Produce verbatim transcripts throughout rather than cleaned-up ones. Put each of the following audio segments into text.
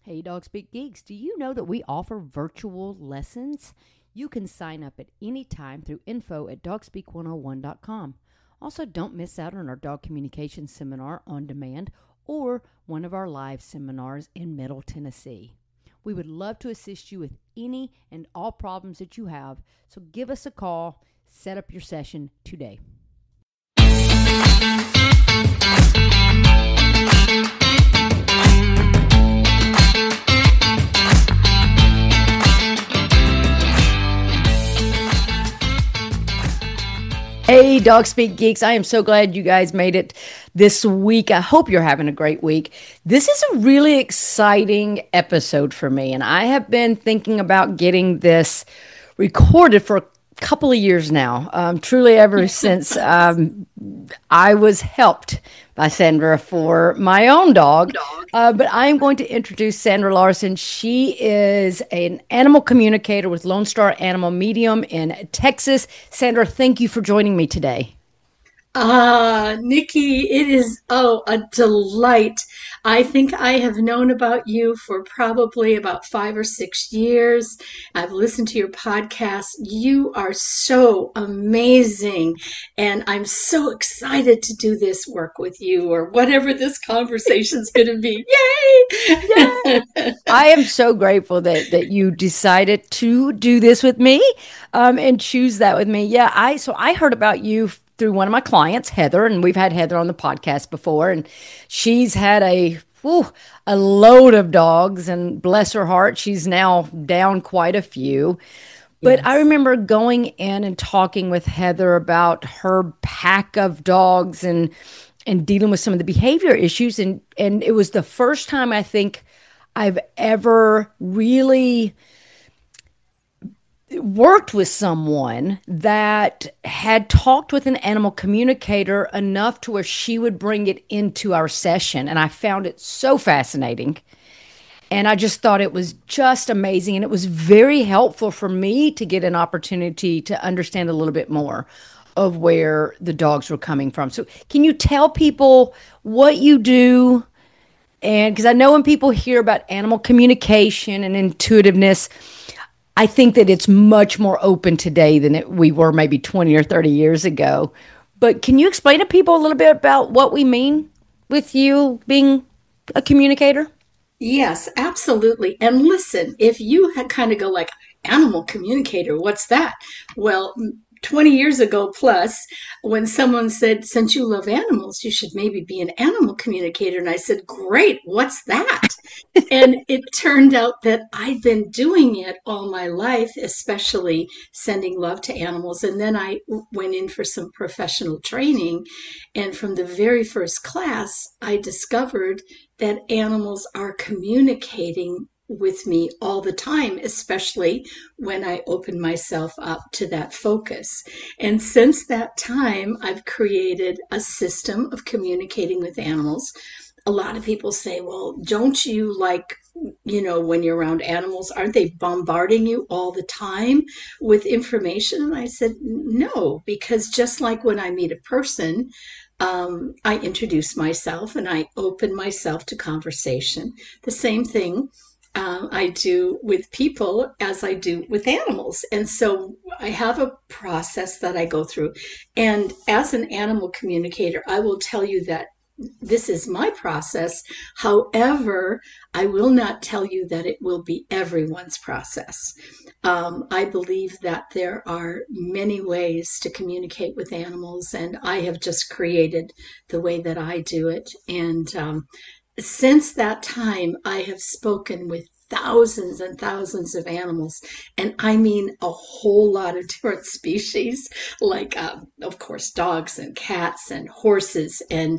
Hey, Dog Speak Geeks, do you know that we offer virtual lessons? You can sign up at any time through info at dog speak one oh one dot com. Also, don't miss out on our dog communication seminar on demand or one of our live seminars in Middle Tennessee. We would love to assist you with any and all problems that you have, so give us a call, set up your session today. Hey, Dog Speak Geeks. I am so glad you guys made it this week. I hope you're having a great week. This is a really exciting episode for me, and I have been thinking about getting this recorded for a couple of years now, um, truly ever since um, I was helped by Sandra for my own dog. Uh, but I am going to introduce Sandra Larson. She is an animal communicator with Lone Star Animal Medium in Texas. Sandra, thank you for joining me today. Ah, Nikki, it is, oh, a delight. I think I have known about you for probably about five or six years. I've listened to your podcast. You are so amazing. And I'm so excited to do this work with you or whatever this conversation's going to be. Yay! Yay! I am so grateful that, that you decided to do this with me um, and choose that with me. Yeah, I so I heard about you through one of my clients, Heather, and we've had Heather on the podcast before, and she's had a whew, a load of dogs, and bless her heart, she's now down quite a few. But yes. I remember going in and talking with Heather about her pack of dogs and and dealing with some of the behavior issues, and and it was the first time I think I've ever really worked with someone that had talked with an animal communicator enough to where she would bring it into our session. And I found it so fascinating. And I just thought it was just amazing. And it was very helpful for me to get an opportunity to understand a little bit more of where the dogs were coming from. So can you tell people what you do? And because I know when people hear about animal communication and intuitiveness, I think that it's much more open today than it, we were maybe twenty or thirty years ago. But can you explain to people a little bit about what we mean with you being a communicator? Yes, absolutely. And listen, if you had kind of go like, animal communicator, what's that? Well, twenty years ago plus, when someone said, since you love animals, you should maybe be an animal communicator. And I said, great, what's that? And it turned out that I'd been doing it all my life, especially sending love to animals. And then I went in for some professional training. And from the very first class, I discovered that animals are communicating with me all the time, especially when I open myself up to that focus. And since that time, I've created a system of communicating with animals. A lot of people say, well, don't you like, you know, when you're around animals, aren't they bombarding you all the time with information? And I said, no, because just like when I meet a person, um, I introduce myself and I open myself to conversation. The same thing Um, I do with people as I do with animals. And so I have a process that I go through. And as an animal communicator, I will tell you that this is my process. However, I will not tell you that it will be everyone's process. Um, I believe that there are many ways to communicate with animals, and I have just created the way that I do it. And um, since that time, I have spoken with thousands and thousands of animals, and I mean a whole lot of different species, like, um, of course, dogs and cats and horses and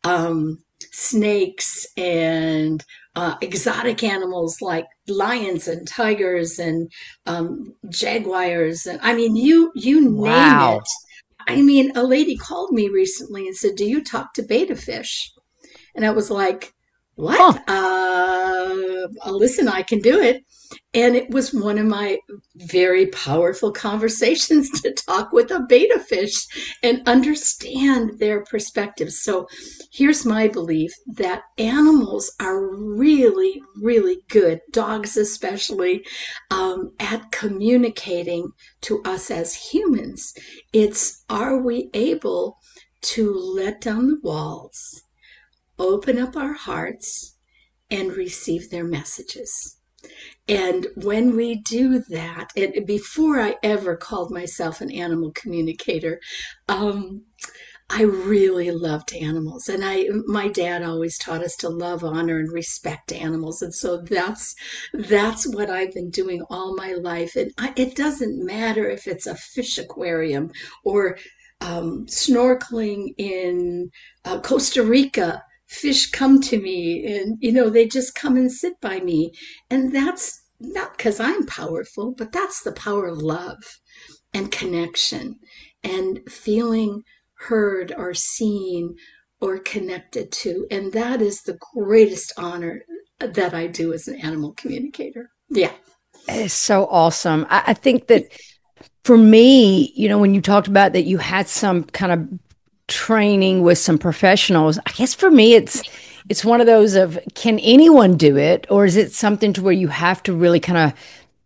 um, snakes and uh, exotic animals like lions and tigers and um, jaguars. And I mean, you you name Wow. it. I mean, a lady called me recently and said, do you talk to betta fish? And I was like, what? Huh. Uh, listen, I can do it. And it was one of my very powerful conversations to talk with a betta fish and understand their perspectives. So here's my belief that animals are really, really good, dogs especially, um, at communicating to us as humans. It's, are we able to let down the walls, open up our hearts, and receive their messages? And when we do that, and before I ever called myself an animal communicator, um, I really loved animals. And I, my dad always taught us to love, honor, and respect animals. And so that's, that's what I've been doing all my life. And I, it doesn't matter if it's a fish aquarium or um, snorkeling in uh, Costa Rica. Fish come to me and, you know, they just come and sit by me. And that's not because I'm powerful, but that's the power of love and connection and feeling heard or seen or connected to. And that is the greatest honor that I do as an animal communicator. Yeah. It's so awesome. I, I think that for me, you know, when you talked about that you had some kind of training with some professionals, I guess for me it's it's one of those of, can anyone do it, or is it something to where you have to really kind of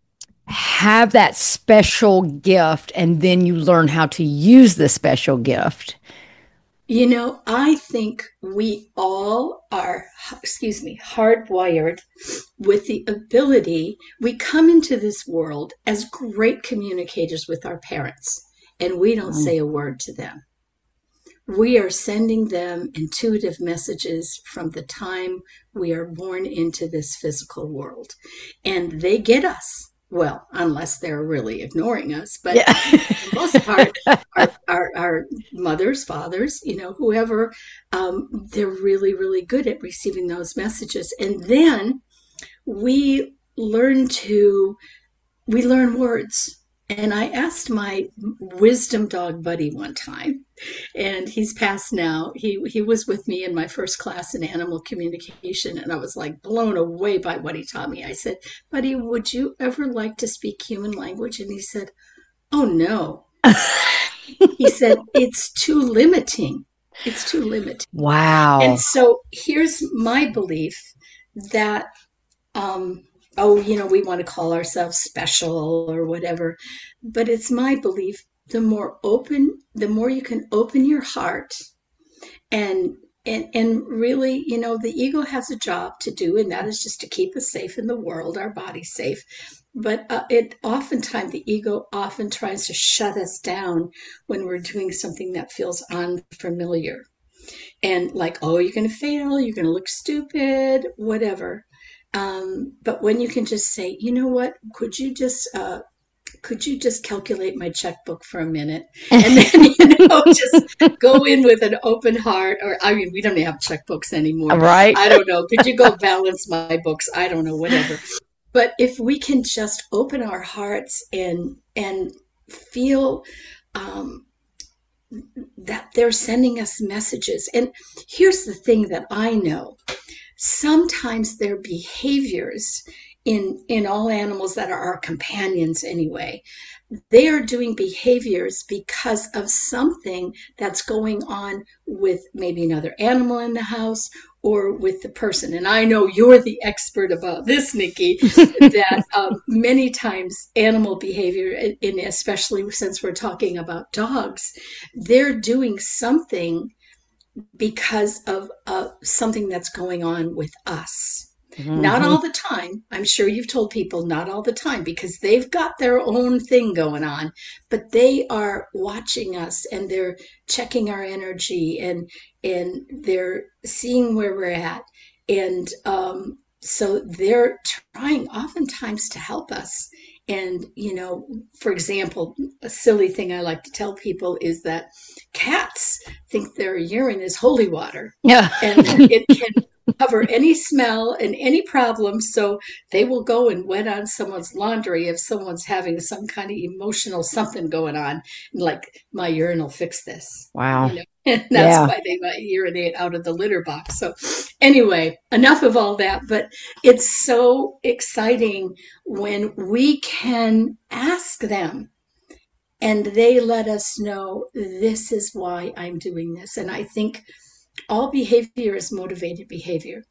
have that special gift and then you learn how to use the special gift? You know, I think we all are, excuse me, hardwired with the ability. We come into this world as great communicators with our parents, and we don't say a word to them. We are sending them intuitive messages from the time we are born into this physical world. And they get us. Well, unless they're really ignoring us. But Yeah. for the most part, our, our, our mothers, fathers, you know, whoever, um, they're really, really good at receiving those messages. And then we learn to, we learn words. And I asked my wisdom dog buddy one time, and he's passed now. He he was with me in my first class in animal communication, and I was like blown away by what he taught me. I said, "Buddy, would you ever like to speak human language?" And he said, "Oh no." He said, "It's too limiting. It's too limiting." And Wow. so here's my belief that um, oh, you know, we want to call ourselves special or whatever. But it's my belief, the more open, the more you can open your heart and and and really, you know, the ego has a job to do, and that is just to keep us safe in the world, our body safe. But uh, it oftentimes the ego often tries to shut us down when we're doing something that feels unfamiliar. And like, oh, you're going to fail, you're going to look stupid, whatever. Um, but when you can just say, you know what, could you just uh, could you just calculate my checkbook for a minute? And then, you know, just go in with an open heart. Or, I mean, we don't have checkbooks anymore. Right. I don't know. Could you go balance my books? I don't know, whatever. But if we can just open our hearts and and feel um, that they're sending us messages. And here's the thing that I know. Sometimes their behaviors in in all animals that are our companions anyway, they are doing behaviors because of something that's going on with maybe another animal in the house or with the person. And I know you're the expert about this, Nikki, that um, many times animal behavior, and especially since we're talking about dogs, they're doing something because of uh, something that's going on with us. Mm-hmm. Not all the time. I'm sure you've told people not all the time because they've got their own thing going on, but they are watching us and they're checking our energy and and they're seeing where we're at. And um, so they're trying oftentimes to help us. And, you know, for example, a silly thing I like to tell people is that cats think their urine is holy water. Yeah. And it can cover any smell and any problem. So they will go and wet on someone's laundry if someone's having some kind of emotional something going on. Like, my urine will fix this. Wow. You know? And that's Yeah. why they might urinate out of the litter box. So, anyway, enough of all that. But it's so exciting when we can ask them and they let us know this is why I'm doing this. And I think all behavior is motivated behavior.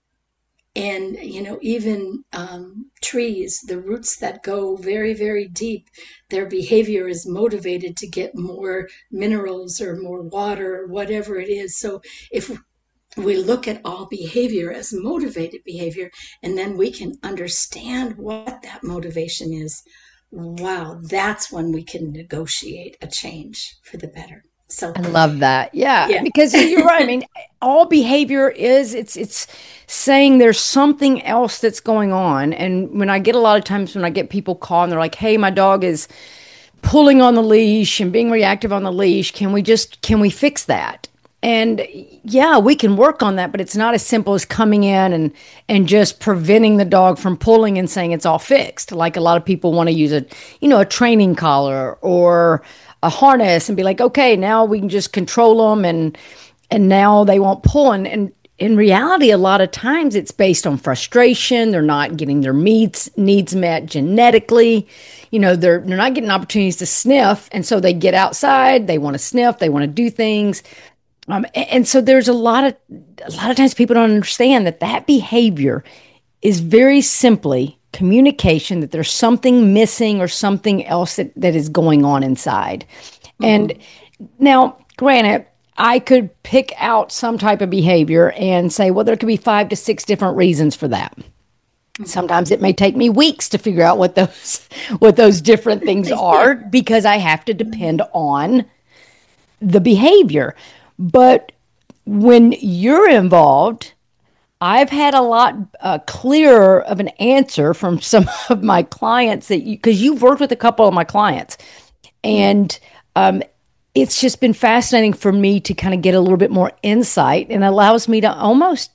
And, you know, even um, trees, the roots that go very, very deep, their behavior is motivated to get more minerals or more water or whatever it is. So if we look at all behavior as motivated behavior, and then we can understand what that motivation is, wow, that's when we can negotiate a change for the better. So, I love that. Yeah, yeah. because you're right. I mean, all behavior is it's it's saying there's something else that's going on. And when I get a lot of times when I get people call and they're like, "Hey, my dog is pulling on the leash and being reactive on the leash. Can we just can we fix that?" And yeah, we can work on that, but it's not as simple as coming in and and just preventing the dog from pulling and saying it's all fixed. Like a lot of people want to use a, you know, a training collar or a harness and be like, okay, now we can just control them and and now they won't pull. And, and in reality, a lot of times it's based on frustration. They're not getting their needs needs met genetically. You know, they're they're not getting opportunities to sniff, and so they get outside. They want to sniff. They want to do things. Um, and, and so there's a lot of a lot of times people don't understand that that behavior is very simply communication, that there's something missing or something else that, that is going on inside. Mm-hmm. And now, granted, I could pick out some type of behavior and say, well, there could be five to six different reasons for that. Mm-hmm. Sometimes it may take me weeks to figure out what those what those different things are because I have to depend on the behavior. But when you're involved, I've had a lot uh, clearer of an answer from some of my clients that you, because you've worked with a couple of my clients, and um, it's just been fascinating for me to kind of get a little bit more insight, and allows me to almost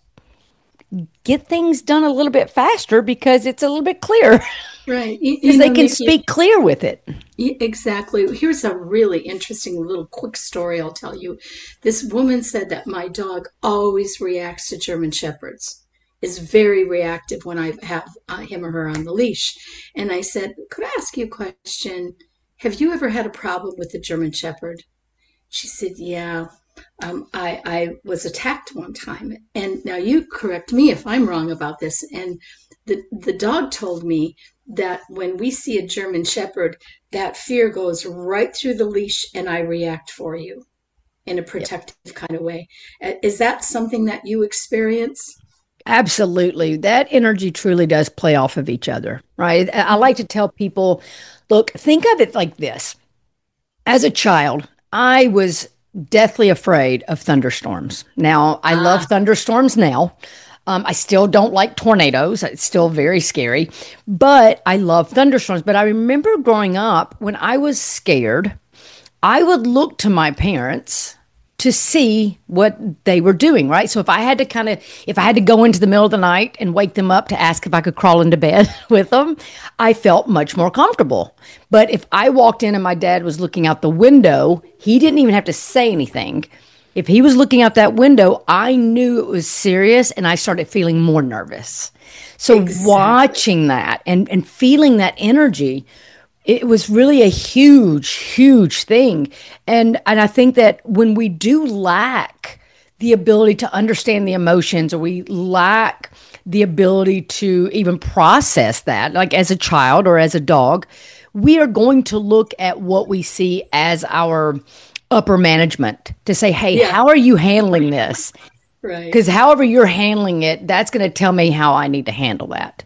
get things done a little bit faster because it's a little bit clearer. Right. Because they can speak clear with it. Exactly. Here's a really interesting little quick story I'll tell you. This woman said that my dog always reacts to German Shepherds, is very reactive when I have uh, him or her on the leash. And I said, could I ask you a question? Have you ever had a problem with the German Shepherd? She said, yeah. Um, I, I was attacked one time. And now you correct me if I'm wrong about this. And the, the dog told me that when we see a German Shepherd, that fear goes right through the leash and I react for you in a protective yep. kind of way. Is that something that you experience? Absolutely. That energy truly does play off of each other, right? I like to tell people, look, think of it like this. As a child, I was deathly afraid of thunderstorms. Now, I ah. love thunderstorms now. Um, I still don't like tornadoes. It's still very scary, but I love thunderstorms. But I remember growing up, when I was scared, I would look to my parents to see what they were doing, right? So if I had to kind of, if I had to go into the middle of the night and wake them up to ask if I could crawl into bed with them, I felt much more comfortable. But if I walked in and my dad was looking out the window, he didn't even have to say anything. If he was looking out that window, I knew it was serious and I started feeling more nervous. So exactly. watching that and, and feeling that energy, it was really a huge, huge thing. And, and I think that when we do lack the ability to understand the emotions, or we lack the ability to even process that, like as a child or as a dog, we are going to look at what we see as our upper management to say, hey, yeah. how are you handling this? Right. Because however you're handling it, that's going to tell me how I need to handle that.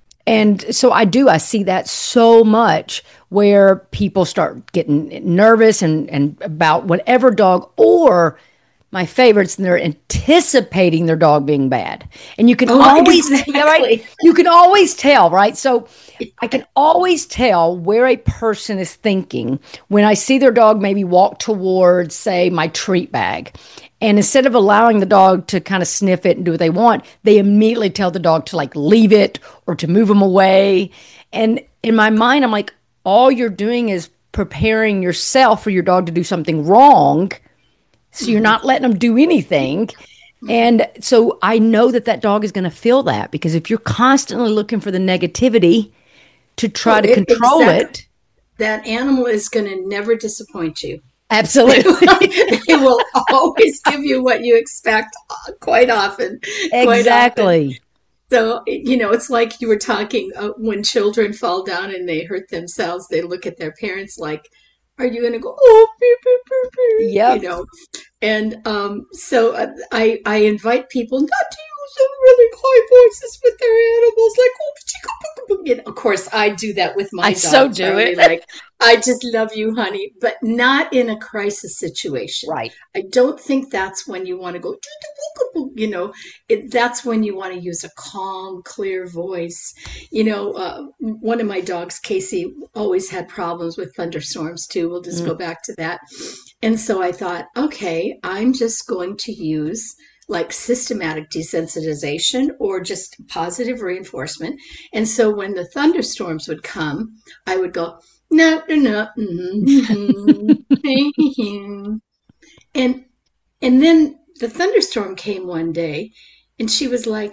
And so I do, I see that so much where people start getting nervous and, and about whatever dog, or my favorites, and they're anticipating their dog being bad. And you can oh, always, exactly. right? You can always tell, right? So I can always tell where a person is thinking when I see their dog maybe walk towards, say, my treat bag. And instead of allowing the dog to kind of sniff it and do what they want, they immediately tell the dog to like leave it or to move them away. And in my mind, I'm like, all you're doing is preparing yourself for your dog to do something wrong So you're Mm-hmm. not letting them do anything. Mm-hmm. And so I know that that dog is going to feel that because if you're constantly looking for the negativity to try Oh, to it, control exactly. it, That animal is going to never disappoint you. They will, absolutely. they will always give you what you expect uh, quite often, quite often. Exactly. So, you know, it's like you were talking uh, when children fall down and they hurt themselves, they look at their parents like, are you going to go, oh, beep, beep, beep, beep, you Yep. know? And um, so uh, I, I invite people not to use some really high voices with their animals, like, oh, you know, of course, I do that with I my so dog, do Charlie, it. like, I just love you, honey, but not in a crisis situation. Right. I don't think that's when you want to go, you know, it, that's when you want to use a calm, clear voice. You know, uh, one of my dogs, Casey, always had problems with thunderstorms too. We'll just Mm. go back to that. And so I thought, okay, I'm just going to use like systematic desensitization or just positive reinforcement. And so when the thunderstorms would come, I would go, no, no, no, mm-hmm, mm-hmm. and and then the thunderstorm came one day, and she was like,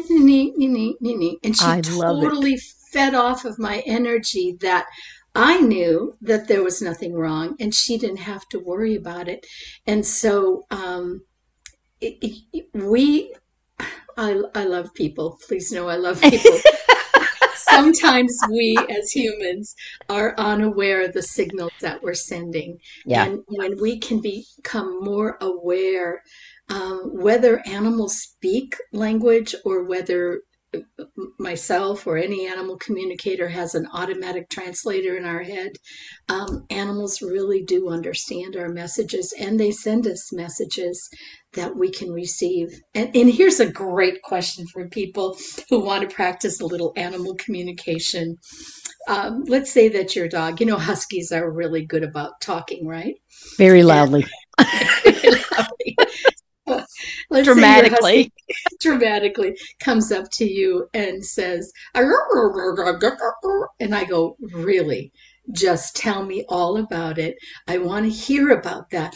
and she I love it. totally fed off of my energy that I knew that there was nothing wrong, and she didn't have to worry about it. And so um, it, it, we, I, I love people. Please know I love people. Sometimes we as humans are unaware of the signals that we're sending. Yeah. And when we can become more aware, um, whether animals speak language or whether myself or any animal communicator has an automatic translator in our head, um, animals really do understand our messages and they send us messages that we can receive. And, and here's a great question for people who want to practice a little animal communication. Um, let's say that your dog, you know, huskies are really good about talking, right? Very And loudly. let's say your husky Dramatically. dramatically comes up to you and says, and I go, really? Just tell me all about it. I want to hear about that.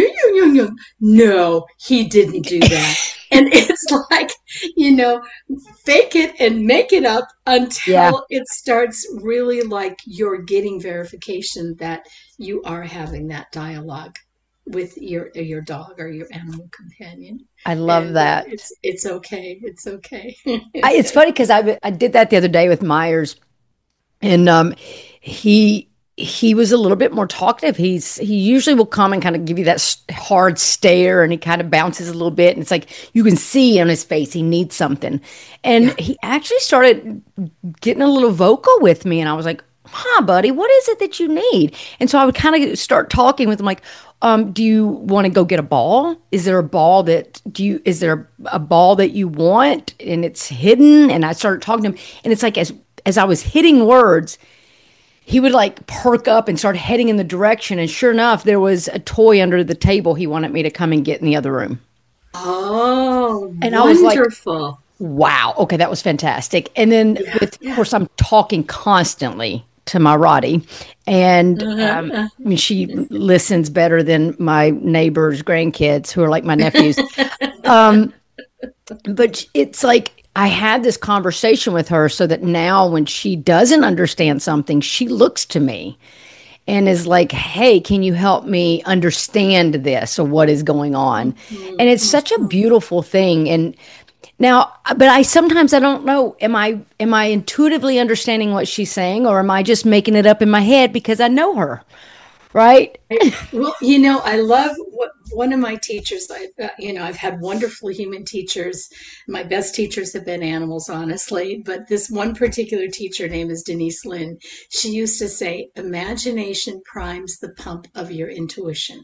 No, he didn't do that. And it's like, you know, fake it and make it up Yeah. until it starts really like you're getting verification that you are having that dialogue with your your dog or your animal companion. I love And uh, that. it's it's okay. It's okay. I, it's funny because I, I did that the other day with Myers, and um, he he was a little bit more talkative. He's he usually will come and kind of give you that s- hard stare, and he kind of bounces a little bit, and it's like you can see on his face he needs something. Yeah. And he actually started getting a little vocal with me, and I was like, "Huh, buddy, what is it that you need?" And so I would kind of start talking with him, like, um, "Do you want to go get a ball? Is there a ball that do you? Is there a, a ball that you want and it's hidden?" And I started talking to him, and it's like as as I was hitting words, he would like perk up and start heading in the direction. And sure enough, there was a toy under the table he wanted me to come and get in the other room. Oh, And I was like, wonderful. wow, okay, that was fantastic. And then Yeah, with, of yeah. course, I'm talking constantly to my Roddy, and um, Uh-huh. I mean, she listens better than my neighbors' grandkids, who are like my nephews. Um, but it's like I had this conversation with her so that now when she doesn't understand something, she looks to me and is like, hey, can you help me understand this or what is going on? Mhm, And it's such a mhm. beautiful thing. And now, but I sometimes I don't know, am I am I intuitively understanding what she's saying or am I just making it up in my head because I know her, right? I- Well, you know, I love what one of my teachers. I, uh, you know, I've had wonderful human teachers. My best teachers have been animals, honestly. But this one particular teacher, name is Denise Lynn. She used to say, "Imagination primes the pump of your intuition."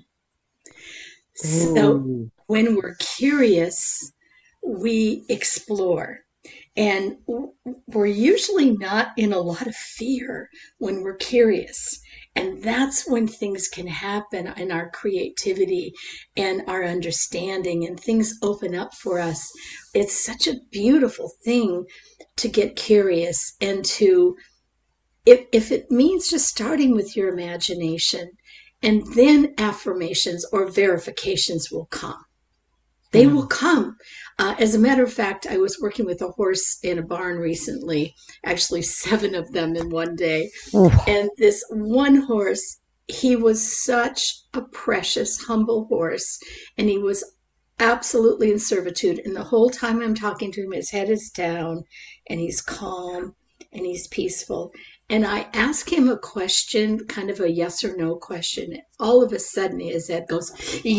So Ooh. when we're curious, we explore. And we're usually not in a lot of fear when we're curious. And that's when things can happen in our creativity and our understanding, and things open up for us. It's such a beautiful thing to get curious and to, if, if it means just starting with your imagination And then affirmations or verifications will come. They Mm. will come. Uh, as a matter of fact, I was working with a horse in a barn recently, actually seven of them in one day. Ooh. And this one horse, he was such a precious, humble horse, and he was absolutely in servitude. And the whole time I'm talking to him, his head is down, and he's calm, and he's peaceful. And I ask him a question, kind of a yes or no question. All of a sudden, his head goes,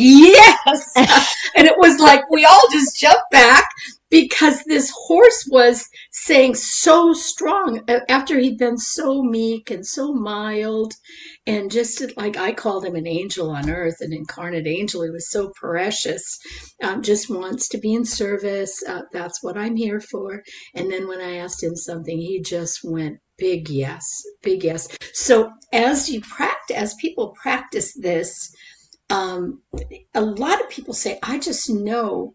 yes! And it was like we all just jumped back because this horse was saying so strong after he'd been so meek and so mild. And just like I called him an angel on earth, an incarnate angel. He was so precious, um, just wants to be in service. Uh, that's what I'm here for. And then when I asked him something, he just went, big yes, big yes. So as you practice, as people practice this, um, a lot of people say, I just know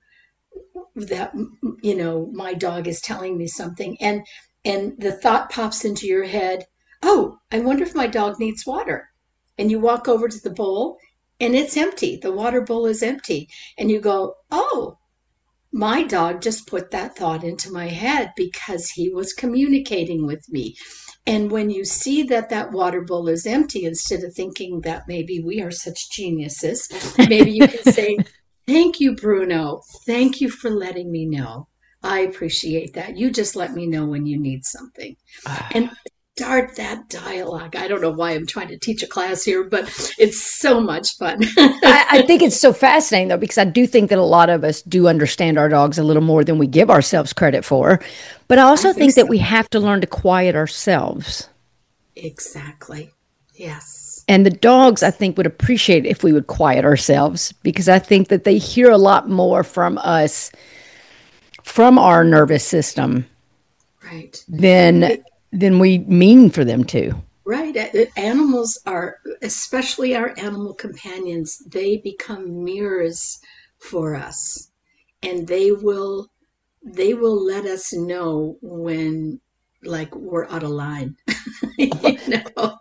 that, you know, my dog is telling me something. And, and the thought pops into your head, oh, I wonder if my dog needs water. And you walk over to the bowl and it's empty. The water bowl is empty. And you go, oh, my dog just put that thought into my head because he was communicating with me. And when you see that that water bowl is empty, instead of thinking that maybe we are such geniuses, maybe you can say, thank you, Bruno. Thank you for letting me know. I appreciate that. You just let me know when you need something. And start that dialogue. I don't know why I'm trying to teach a class here, but it's so much fun. I, I think it's so fascinating, though, because I do think that a lot of us do understand our dogs a little more than we give ourselves credit for. But I also I think, think that so. we have to learn to quiet ourselves. Exactly. Yes. And the dogs, I think, would appreciate if we would quiet ourselves, because I think that they hear a lot more from us, from our nervous system, Right. than It, than we mean for them to. Right. A- Animals are, especially our animal companions, they become mirrors for us. And they will they will let us know when like we're out of line. You know?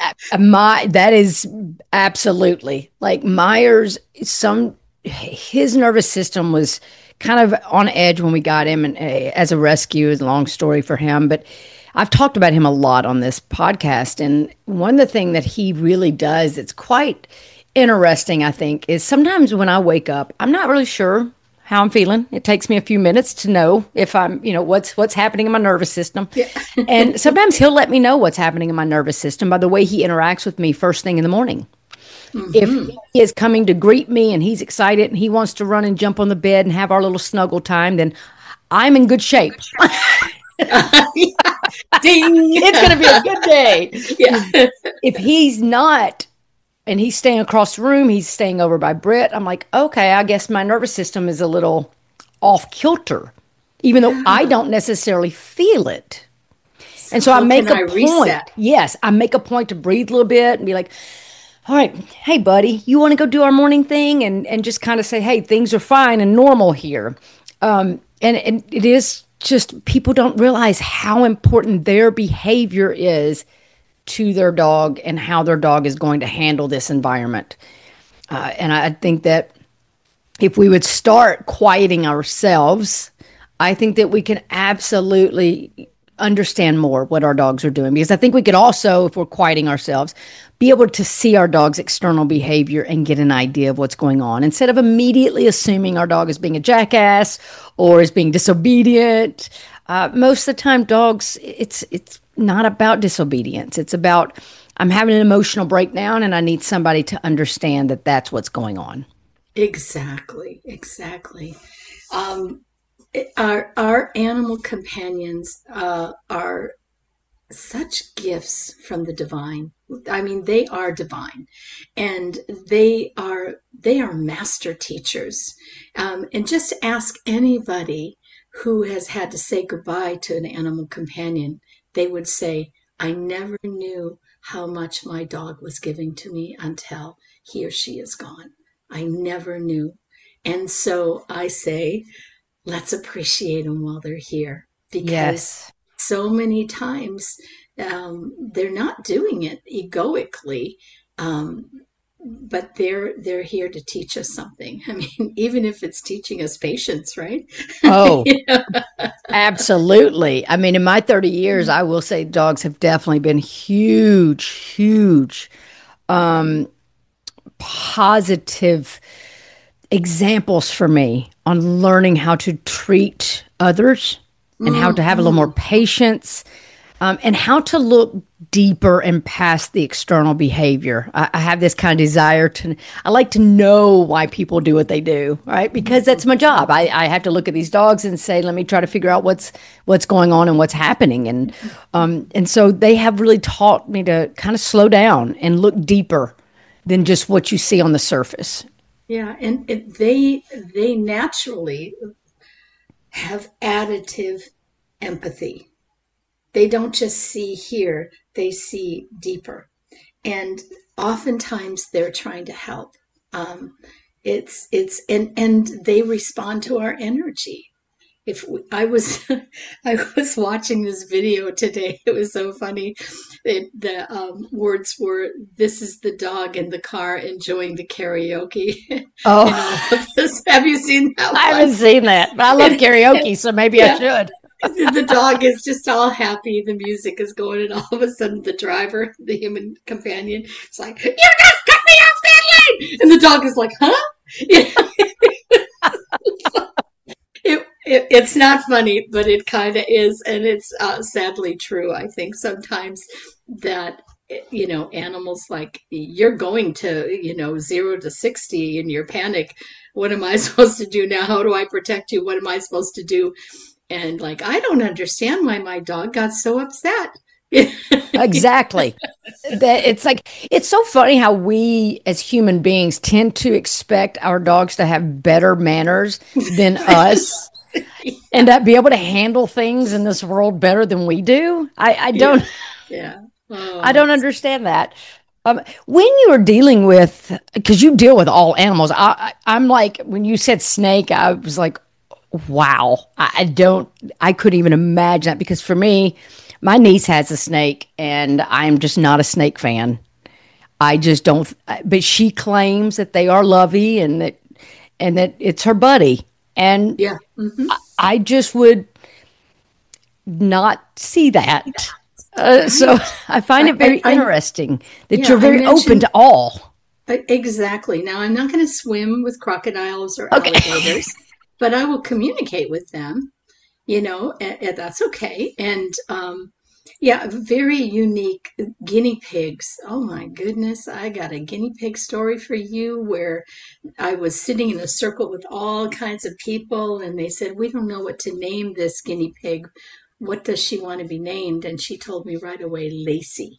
My that is absolutely like Myers. Some his nervous system was kind of on edge when we got him, and uh, as a rescue, is a long story for him. But I've talked about him a lot on this podcast, and one of the things that he really does, it's quite interesting, I think, is sometimes when I wake up, I'm not really sure how I'm feeling. It takes me a few minutes to know if I'm, you know, what's what's happening in my nervous system. Yeah. And sometimes he'll let me know what's happening in my nervous system by the way he interacts with me first thing in the morning. If Mm-hmm. he is coming to greet me and he's excited and he wants to run and jump on the bed and have our little snuggle time, then I'm in good shape. Ding. It's going to be a good day. Yeah. If he's not, and he's staying across the room, he's staying over by Britt, I'm like, okay, I guess my nervous system is a little off kilter, even though I Yeah. don't necessarily feel it. So And so I how make can a I point. reset? Yes, I make a point to breathe a little bit and be like, all right, hey, buddy, you want to go do our morning thing? And and just kind of say, hey, things are fine and normal here. Um, and, and it is just, people don't realize how important their behavior is to their dog and how their dog is going to handle this environment. Uh, and I think that if we would start quieting ourselves, I think that we can absolutely understand more what our dogs are doing. Because I think we could also, if we're quieting ourselves, be able to see our dog's external behavior and get an idea of what's going on instead of immediately assuming our dog is being a jackass or is being disobedient. Uh, most of the time, dogs, it's it's not about disobedience. It's about, I'm having an emotional breakdown and I need somebody to understand that that's what's going on. Exactly. Exactly. Um, it- our our animal companions uh, are such gifts from the divine. I mean, they are divine, and they are they are master teachers. Um, and just ask anybody who has had to say goodbye to an animal companion, they would say, "I never knew how much my dog was giving to me until he or she is gone. I never knew." And so I say, let's appreciate them while they're here, because Yes. so many times um, they're not doing it egoically. Um, but they're they're here to teach us something. I mean, even if it's teaching us patience, right? Oh, You know? absolutely. I mean, in my thirty years, I will say dogs have definitely been huge, huge positive examples for me on learning how to treat others and how to have a little more Mm-hmm. patience, um, and how to look deeper and past the external behavior. I, I have this kind of desire to, I like to know why people do what they do, right? Because that's my job. I, I have to look at these dogs and say, let me try to figure out what's what's going on and what's happening. And um, and so they have really taught me to kind of slow down and look deeper than just what you see on the surface. Yeah, and it, they they naturally have additive empathy. They don't just see here, they see deeper. And oftentimes they're trying to help. Um, it's it's and and they respond to our energy. If we, I was I was watching this video today, it was so funny. It, the um, words were, "This is the dog in the car enjoying the karaoke," and all Oh, of this. Have you seen that I one? haven't seen that, but I love karaoke, so maybe I Yeah, should. the dog is just all happy. The music is going, and all of a sudden, the driver, the human companion, is like, "You just cut me off that lane," and the dog is like, "Huh?" It, it it's not funny, but it kind of is, and it's uh, sadly true. I think sometimes that you know animals like you're going to you know zero to sixty in your panic. What am I supposed to do now? How do I protect you? What am I supposed to do? And like I don't understand why my dog got so upset. Exactly. That it's like it's so funny how we as human beings tend to expect our dogs to have better manners than us and Yeah, to be able to handle things in this world better than we do. I, I don't yeah, yeah. I Oh, don't understand that. Um, when you're dealing with, because you deal with all animals, I, I, I'm like, when you said snake, I was like, wow. I, I don't, I couldn't even imagine that because for me, my niece has a snake and I'm just not a snake fan. I just don't, but she claims that they are lovey and that, and that it's her buddy. And yeah. Hmm. I just would not see that. Uh, so Right. I find I, it very I, I, interesting that yeah. you're I very open mentioned to all. Uh, Exactly. Now, I'm not going to swim with crocodiles or Okay. alligators, but I will communicate with them, you know, and, and that's okay. And um, yeah, very unique guinea pigs. Oh my goodness, I got a guinea pig story for you where I was sitting in a circle with all kinds of people, and they said, "We don't know what to name this guinea pig. What does she want to be named?" And she told me right away, Lacey.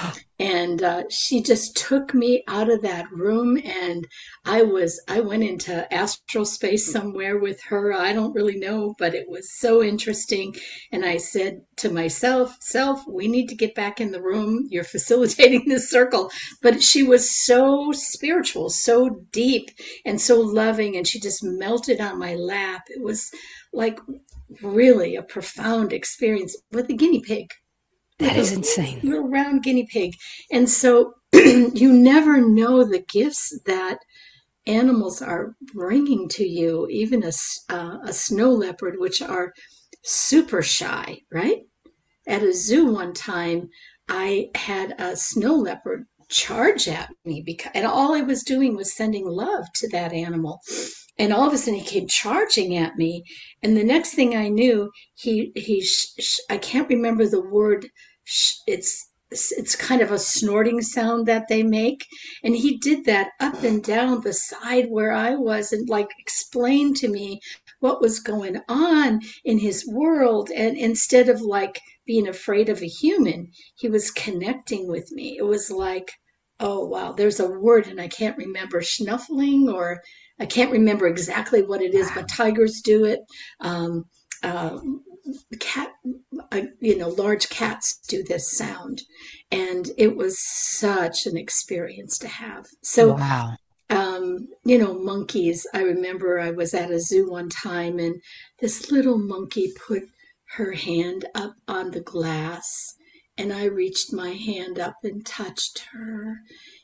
And uh, she just took me out of that room, and i was i went into astral space somewhere with her. I don't really know, but it was so interesting. And I said to myself, self, we need to get back in the room. You're facilitating this circle. But she was so spiritual, so deep, and so loving, and she just melted on my lap. It was like really a profound experience with a guinea pig, That with is a insane. little round guinea pig. And so you never know the gifts that animals are bringing to you, even a uh, a snow leopard, which are super shy, right? At a zoo one time, I had a snow leopard charge at me because, and all I was doing was sending love to that animal. And all of a sudden he came charging at me. And the next thing I knew, he, he, sh- sh- I can't remember the word. Sh- it's, it's kind of a snorting sound that they make. And he did that up and down the side where I was and like explained to me what was going on in his world. And instead of like being afraid of a human, he was connecting with me. It was like, oh, wow, there's a word and I can't remember, snuffling, or I can't remember exactly what it is, but tigers do it. Um, uh, cat, uh, you know, large cats do this sound. And it was such an experience to have. So, Wow. um, you know, monkeys. I remember I was at a zoo one time and this little monkey put her hand up on the glass, and I reached my hand up and touched her,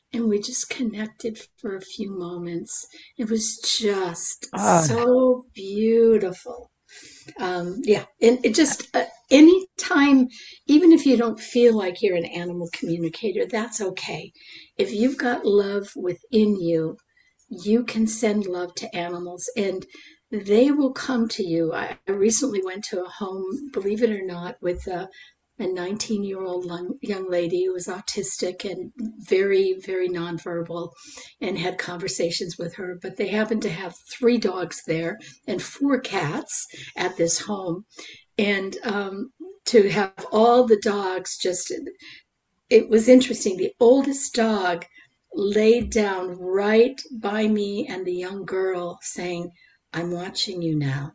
and we just connected for a few moments. It was just Oh, so beautiful. Um, yeah, and it just uh, any time, even if you don't feel like you're an animal communicator, that's okay. If you've got love within you, you can send love to animals and they will come to you. I recently went to a home, believe it or not, with a, a nineteen year old young lady who was autistic and very, very nonverbal, and had conversations with her. But they happened to have three dogs there and four cats at this home. And um, to have all the dogs just, it was interesting. The oldest dog laid down right by me and the young girl, saying, I'm watching you now.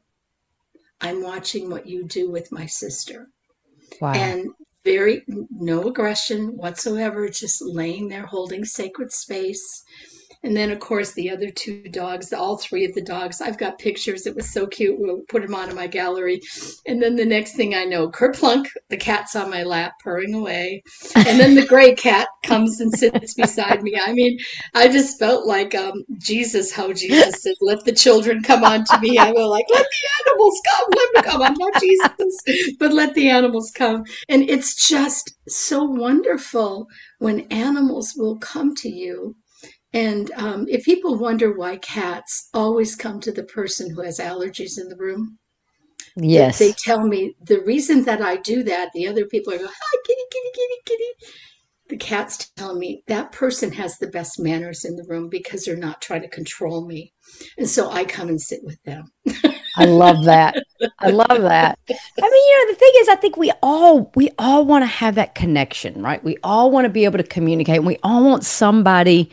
I'm watching what you do with my sister. wow. And very, no aggression whatsoever, just laying there holding sacred space. And then, of course, the other two dogs, all three of the dogs, I've got pictures. It was so cute. We'll put them on in my gallery. And then the next thing I know, Kerplunk, the cat's on my lap, purring away. And then the gray cat comes and sits beside me. I mean, I just felt like um, Jesus, how Jesus said, let the children come unto me. I go like, let the animals come. Let them come. I'm not Jesus, but let the animals come. And it's just so wonderful when animals will come to you. And um, if people wonder why cats always come to the person who has allergies in the room, they, they Yes. tell me the reason that I do that, the other people are going, hi, kitty, kitty, kitty, kitty. The cats tell me that person has the best manners in the room because they're not trying to control me. And so I come and sit with them. I love that. I love that. I mean, you know, the thing is, I think we all we all want to have that connection, right? We all want to be able to communicate. And we all want somebody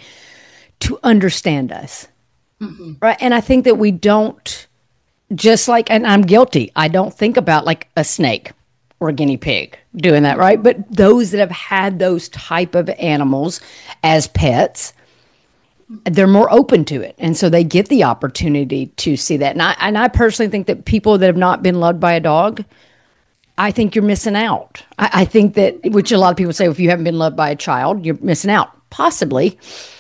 to understand us, Mm-hmm. right? And I think that we don't just like, and I'm guilty. I don't think about like a snake or a guinea pig doing that, right? But those that have had those type of animals as pets, they're more open to it, and so they get the opportunity to see that. And I and I personally think that people that have not been loved by a dog, I think you're missing out. I, I think that, which a lot of people say, if you haven't been loved by a child, you're missing out, possibly.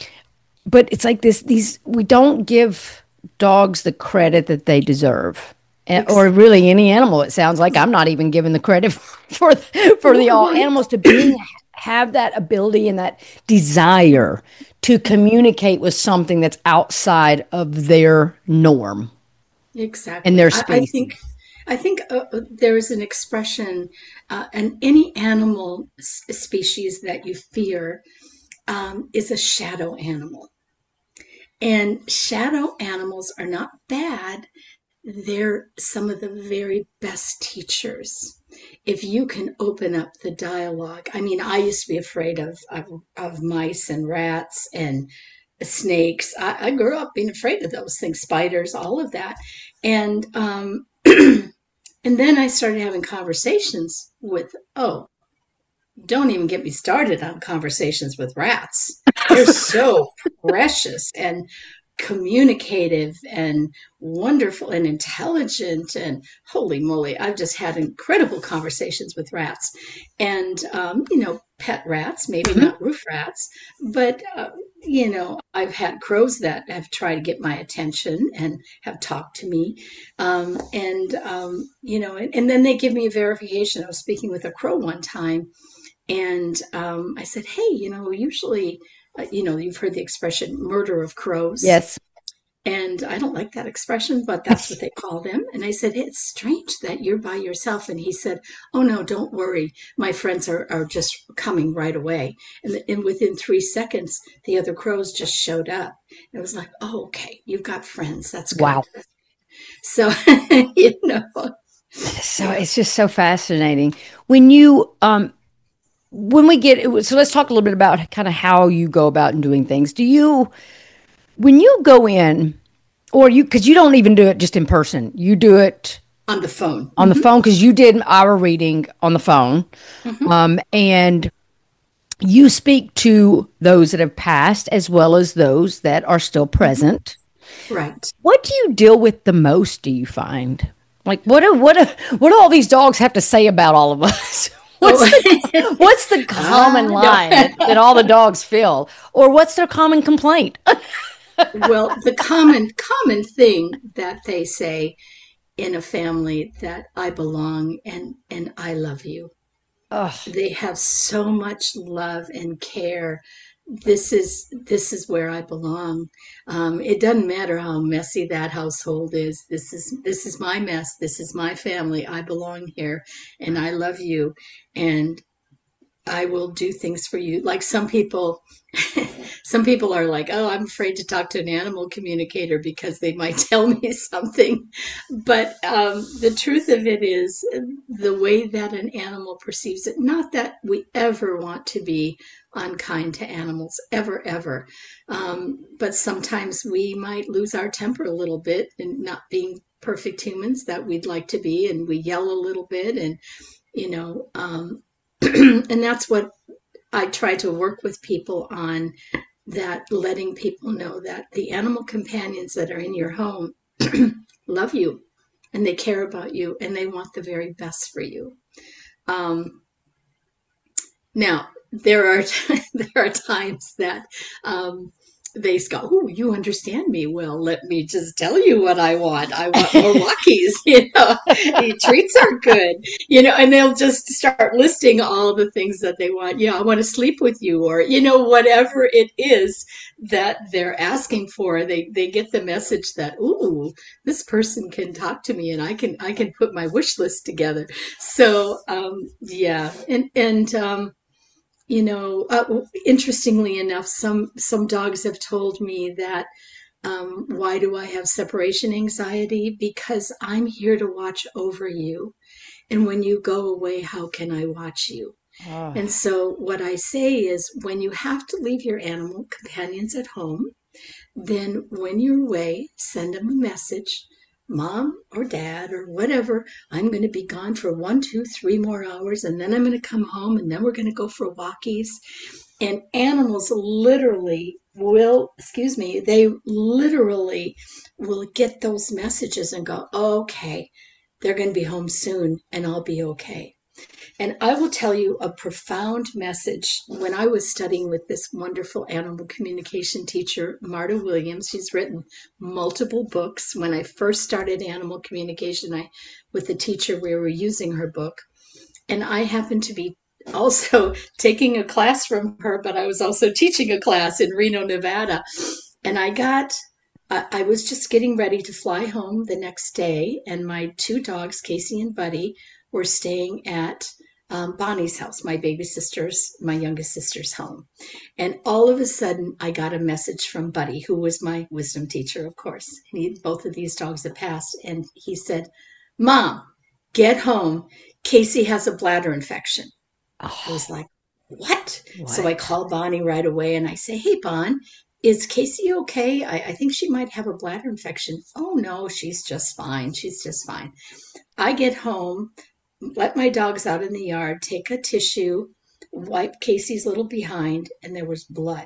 But it's like this: these we don't give dogs the credit that they deserve. And, or really any animal. It sounds like I'm not even giving the credit for for the all animals to being have that ability and that desire to communicate with something that's outside of their norm and Exactly. their I, I species. think I think uh, uh, there is an expression, uh, and any animal s- species that you fear um, is a shadow animal. And shadow animals are not bad. They're some of the very best teachers. If you can open up the dialogue. I mean, I used to be afraid of, of, of mice and rats and snakes. I, I grew up being afraid of those things, spiders, all of that. And, um, and then I started having conversations with, oh, don't even get me started on conversations with rats. They're so precious and communicative and wonderful and intelligent, and holy moly, I've just had incredible conversations with rats. And um, you know, pet rats, maybe Mhm. not roof rats, but uh, you know, I've had crows that have tried to get my attention and have talked to me. Um, and um, you know, and, and then they give me a verification. I was speaking with a crow one time, and um, I said, hey, you know, usually, uh, you know, you've heard the expression murder of crows. Yes. And I don't like that expression, but that's what they call them. And I said, it's strange that you're by yourself. And he said, oh, no, don't worry. My friends are, are just coming right away. And, and within three seconds, the other crows just showed up. And it was like, oh, okay, you've got friends. That's good. Wow. So, you know, So yeah. it's just so fascinating. When you, um, when we get, so let's talk a little bit about kind of how you go about and doing things. Do you, when you go in, or you, because you don't even do it just in person, you do it On the phone. on the Hmm. phone because you did our reading on the phone. Hmm. Um, and you speak to those that have passed as well as those that are still Hmm. present. Right. What do you deal with the most, do you find? Like what do, what do, what do all these dogs have to say about all of us? Oh, What's the what's the common Ah, line that, no. that all the dogs feel? Or what's their common complaint? Well, the common common thing that they say in a family that I belong and and I love you. Ugh. They have so much love and care. This is this is where I belong. Um, it doesn't matter how messy that household is. This is this is my mess. This is my family. I belong here, and I love you, and I will do things for you. Like some people, some people are like, oh, I'm afraid to talk to an animal communicator because they might tell me something. But um, the truth of it is the way that an animal perceives it, not that we ever want to be unkind to animals, ever, ever. Um, but sometimes we might lose our temper a little bit and not being perfect humans that we'd like to be. And we yell a little bit and, you know, um, and that's what I try to work with people on, that letting people know that the animal companions that are in your home love you and they care about you and they want the very best for you. Um, now, there are there are times that um, they go, "Oh, you understand me well. Let me just tell you what I want. I want more walkies. You know, treats are good. You know," and they'll just start listing all the things that they want. Yeah, I want to sleep with you, or you know, whatever it is that they're asking for. They they get the message that, "Ooh, this person can talk to me, and I can I can put my wish list together." So um, yeah, and and. Um, You know, uh, interestingly enough, some some dogs have told me that um, why do I have separation anxiety? Because I'm here to watch over you, and when you go away, how can I watch you? Oh. And so what I say is, when you have to leave your animal companions at home, then when you're away, send them a message. Mom or dad or whatever, I'm going to be gone for one, two, three more hours, and then I'm going to come home, and then we're going to go for walkies. And animals literally will, excuse me, they literally will get those messages and go, oh, okay, they're going to be home soon, and I'll be okay. And I will tell you a profound message. When I was studying with this wonderful animal communication teacher, Marta Williams, she's written multiple books. When I first started animal communication, I, with the teacher, we were using her book. And I happened to be also taking a class from her, but I was also teaching a class in Reno, Nevada. And I got, I was just getting ready to fly home the next day, and my two dogs, Casey and Buddy, were staying at um, Bonnie's house, my baby sister's, my youngest sister's home. And all of a sudden, I got a message from Buddy, who was my wisdom teacher, of course. He, both of these dogs had passed. And he said, Mom, get home. Casey has a bladder infection. Oh. I was like, what? What? So I called Bonnie right away and I say, hey, Bon, is Casey okay? I, I think she might have a bladder infection. Oh, no, she's just fine. She's just fine. I get home, let my dogs out in the yard, take a tissue, wipe Casey's little behind, and there was blood.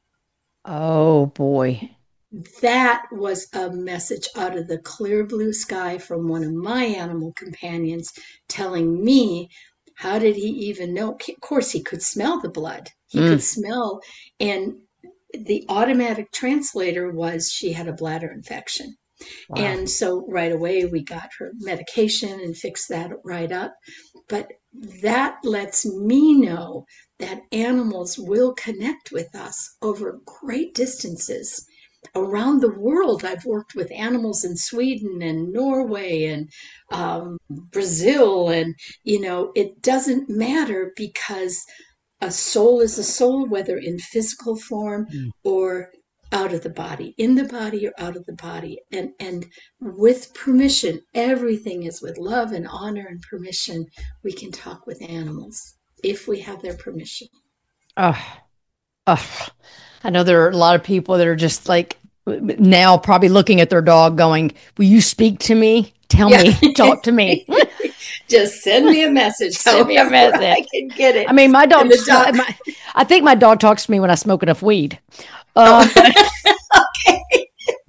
Oh, boy. That was a message out of the clear blue sky from one of my animal companions telling me, how did he even know? Of course, he could smell the blood. He Mm. could smell, and the automatic translator was she had a bladder infection. Wow. And so right away we got her medication and fixed that right up. But that lets me know that animals will connect with us over great distances. Around the world, I've worked with animals in Sweden and Norway and um, Brazil. And, you know, it doesn't matter, because a soul is a soul, whether in physical form Mm. or out of the body, in the body or out of the body. And, and with permission, everything is with love and honor and permission. We can talk with animals if we have their permission. Oh, oh. I know there are a lot of people that are just like now probably looking at their dog going, will you speak to me? Tell Yeah. me, talk to me. Just send me a message. Send me a however message. I can get it. I mean, my dog, And the dog- my, I think my dog talks to me when I smoke enough weed. Um, Okay.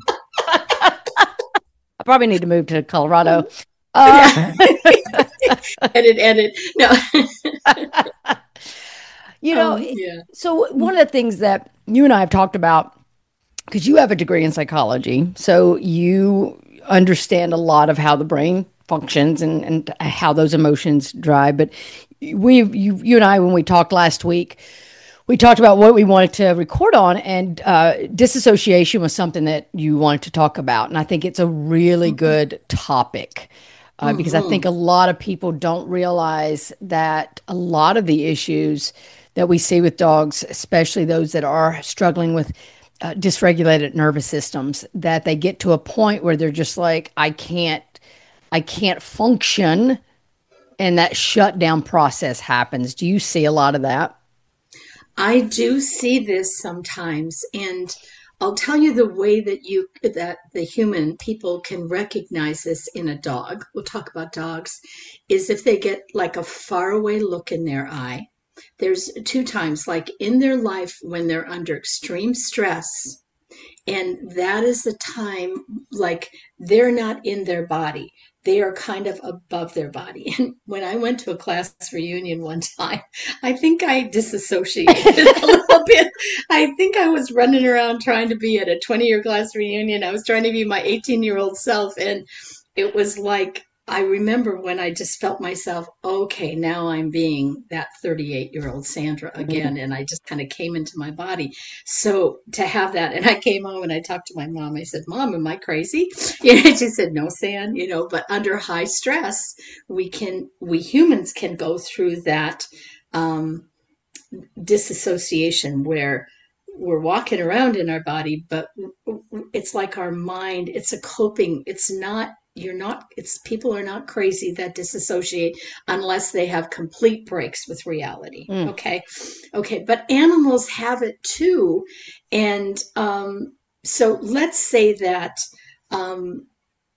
I probably need to move to Colorado. Uh, Edit, edit. No. You know, Oh, yeah. so one of the things that you and I have talked about, because you have a degree in psychology, so you understand a lot of how the brain functions and, and how those emotions drive. But we, you, you and I, when we talked last week, we talked about what we wanted to record on, and uh, disassociation was something that you wanted to talk about. And I think it's a really good topic uh, because I think Mm-hmm. a lot of people don't realize that a lot of the issues that we see with dogs, especially those that are struggling with uh, dysregulated nervous systems, that they get to a point where they're just like, I can't, I can't function, and that shutdown process happens. Do you see a lot of that? I do see this sometimes, and I'll tell you the way that you that the human people can recognize this in a dog. We'll talk about dogs, is if they get like a faraway look in their eye. There's two times, like in their life when they're under extreme stress, and that is the time, like they're not in their body. They are kind of above their body. And when I went to a class reunion one time, I think I disassociated a little bit. I think I was running around trying to be at a twenty year class reunion. I was trying to be my eighteen year old self. And it was like, I remember when I just felt myself, okay, now I'm being that thirty-eight year old Sandra again. And I just kind of came into my body. So to have that, and I came home and I talked to my mom. I said, Mom, am I crazy? You know, she said, no, San, you know, but under high stress, we can, we humans can go through that um, disassociation where we're walking around in our body, but it's like our mind, it's a coping, it's not, you're not, it's people are not crazy that disassociate unless they have complete breaks with reality. Mm. Okay. Okay. But animals have it too. And um, so let's say that, um,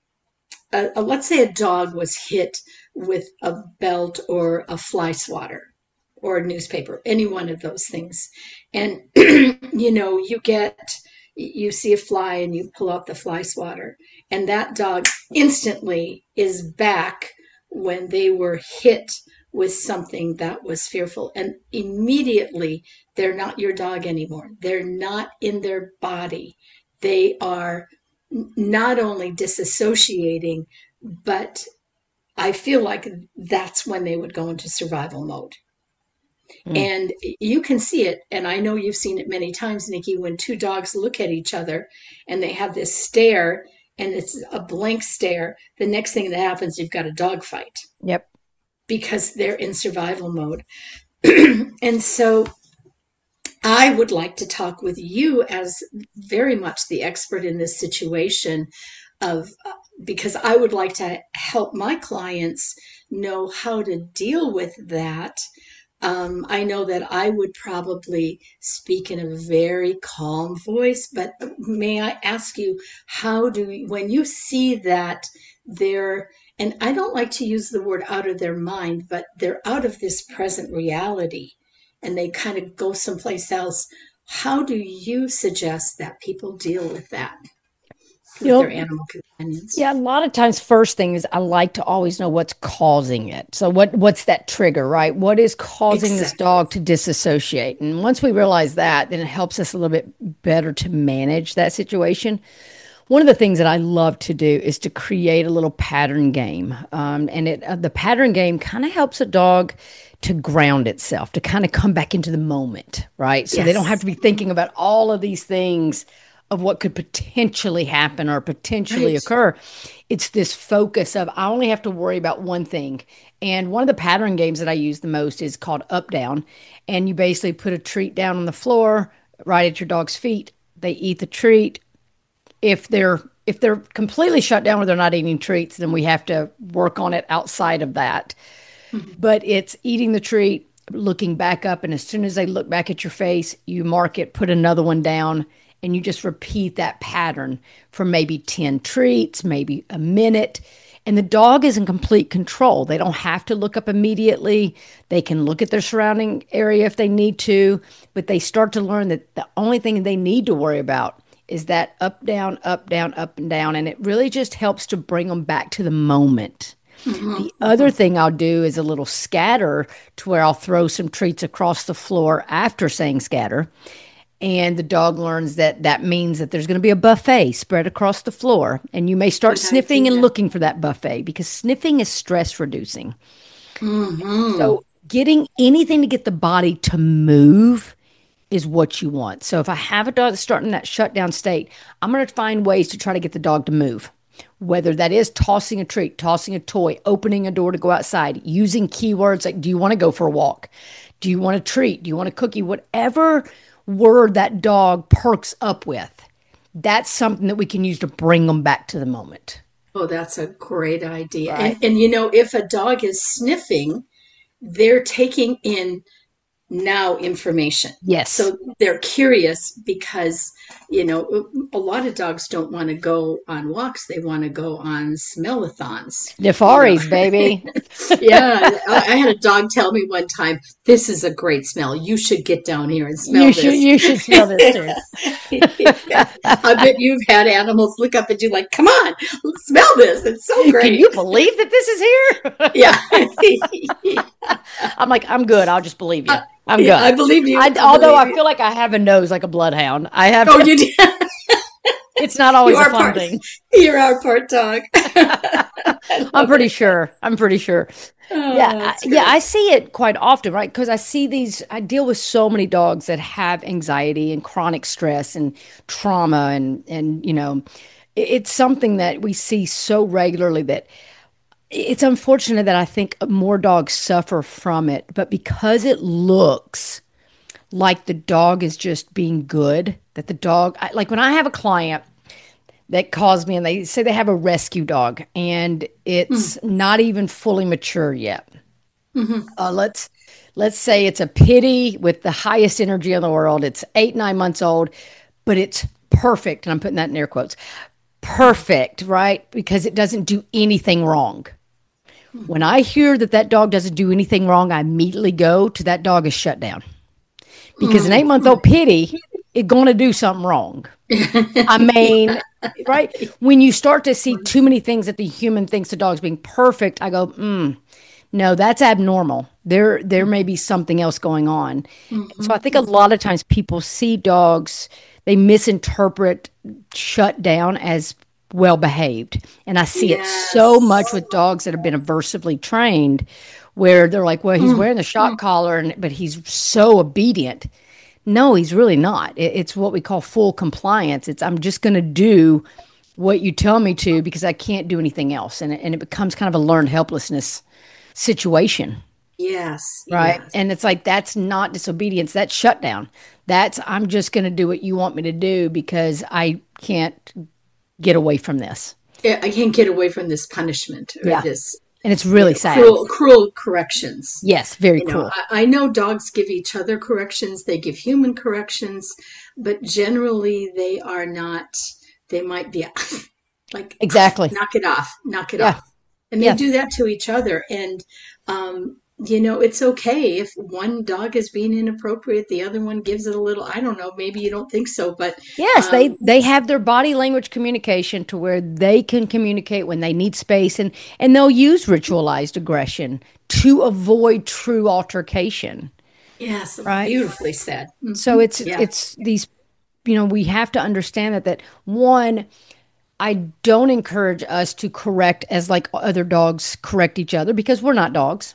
uh, uh, let's say a dog was hit with a belt or a fly swatter or a newspaper, any one of those things. And, you know, you get, you see a fly and you pull out the fly swatter, and that dog instantly is back when they were hit with something that was fearful. And immediately they're not your dog anymore. They're not in their body. They are not only disassociating, but I feel like that's when they would go into survival mode. Mm. And you can see it, and I know you've seen it many times, Nikki, when two dogs look at each other and they have this stare, and it's a blank stare. The next thing that happens, you've got a dog fight Yep. because they're in survival mode. And so I would like to talk with you as very much the expert in this situation of because I would like to help my clients know how to deal with that. Um, I know that I would probably speak in a very calm voice, but may I ask you, how do you, when you see that they're, and I don't like to use the word out of their mind, but they're out of this present reality and they kind of go someplace else, how do you suggest that people deal with that You with their know, animal companions? yeah, a lot of times first thing is I like to always know what's causing it. So what what's that trigger, right? What is causing this Exactly. dog to disassociate? And once we realize that, then it helps us a little bit better to manage that situation. One of the things that I love to do is to create a little pattern game. Um, and it uh, the pattern game kind of helps a dog to ground itself, to kind of come back into the moment, right? So they don't have Yes. to be thinking about all of these things of what could potentially happen or potentially Right. occur. It's this focus of I only have to worry about one thing. And one of the pattern games that I use the most is called Up Down. And you basically put a treat down on the floor right at your dog's feet. They eat the treat. If they're if they're completely shut down where they're not eating treats, then we have to work on it outside of that. Mhm. But it's eating the treat, looking back up, and as soon as they look back at your face, you mark it, put another one down, and you just repeat that pattern for maybe ten treats, maybe a minute. And the dog is in complete control. They don't have to look up immediately. They can look at their surrounding area if they need to, but they start to learn that the only thing they need to worry about is that up, down, up, down, up, and down. And it really just helps to bring them back to the moment. Mm-hmm. The other thing I'll do is a little scatter to where I'll throw some treats across the floor after saying scatter. And the dog learns that that means that there's going to be a buffet spread across the floor. And you may start Good sniffing and idea. looking for that buffet because sniffing is stress reducing. Mm-hmm. So getting anything to get the body to move is what you want. So if I have a dog that's starting that shutdown state, I'm going to find ways to try to get the dog to move. Whether that is tossing a treat, tossing a toy, opening a door to go outside, using keywords like, do you want to go for a walk? Do you want a treat? Do you want a cookie? Whatever word that dog perks up with, that's something that we can use to bring them back to the moment. Oh, that's a great idea. Right. And, and you know, if a dog is sniffing, they're taking in now information. Yes. So they're curious because, you know, a lot of dogs don't want to go on walks. They want to go on smell-a-thons. Nefaris, You know? baby. Yeah. I, I had a dog tell me one time, this is a great smell. You should get down here and smell You this. should, you should smell this too. Yeah. I bet you've had animals look up at you like, come on, smell this. It's so great. Can you believe that this is here? Yeah. I'm like, I'm good. I'll just believe you. I'm Yeah, good. I believe you. I, I although believe I you. feel like I have a nose like a bloodhound. I have. Oh, you did. It's not always You a are fun part, thing. you're our part dog. I'm pretty sure. I'm pretty sure. Oh, Yeah, I, that's yeah, great. I see it quite often, right? Because I see these. I deal with so many dogs that have anxiety and chronic stress and trauma, and and you know, it- it's something that we see so regularly that it's unfortunate that I think more dogs suffer from it. But because it looks like the dog is just being good, that the dog, I, like when I have a client that calls me and they say they have a rescue dog and Mm, it's not even fully mature yet. mhm. Uh, let's let's say it's a pity with the highest energy in the world. It's eight, nine months old, but it's perfect. And I'm putting that in air quotes. Perfect, right? Because it doesn't do anything wrong. When I hear that that dog doesn't do anything wrong, I immediately go to that dog is shut down. Because an Mm, eight month old pity is going to do something wrong. I mean, right? When you start to see too many things that the human thinks the dog's being perfect, I go, mm, no, that's abnormal. There, there may be something else going on. So I mhm. think a lot of times people see dogs, they misinterpret shut down as well behaved. And I see it so much Yes. with dogs that have been aversively trained where they're like, well, he's Mm, wearing the shock mm. collar, and but he's so obedient. No, he's really not. It, it's what we call full compliance. It's I'm just going to do what you tell me to because I can't do anything else. And, it- and it becomes kind of a learned helplessness situation, Yes, right? yes. And it's like, that's not disobedience, that's shutdown. That's, I'm just going to do what you want me to do because I can't get away from this. Yeah, I can't get away from this punishment or Yeah. this, And it's you really know, sad. cruel, cruel corrections. Yes, very You know, cruel. I, I know dogs give each other corrections, they give human corrections, but generally they are not, they might be like, Exactly. knock it off, knock it Yeah. off. And they Yeah. do that to each other. And, um, you know, it's okay if one dog is being inappropriate, the other one gives it a little, I don't know, maybe you don't think so, but, Yes, they um, they have their body language communication to where they can communicate when they need space, and and they'll use ritualized aggression to avoid true altercation, yes, right? beautifully said. So Hmm. it's Yeah. it's these, you know, we have to understand that that one, I don't encourage us to correct as like other dogs correct each other because we're not dogs.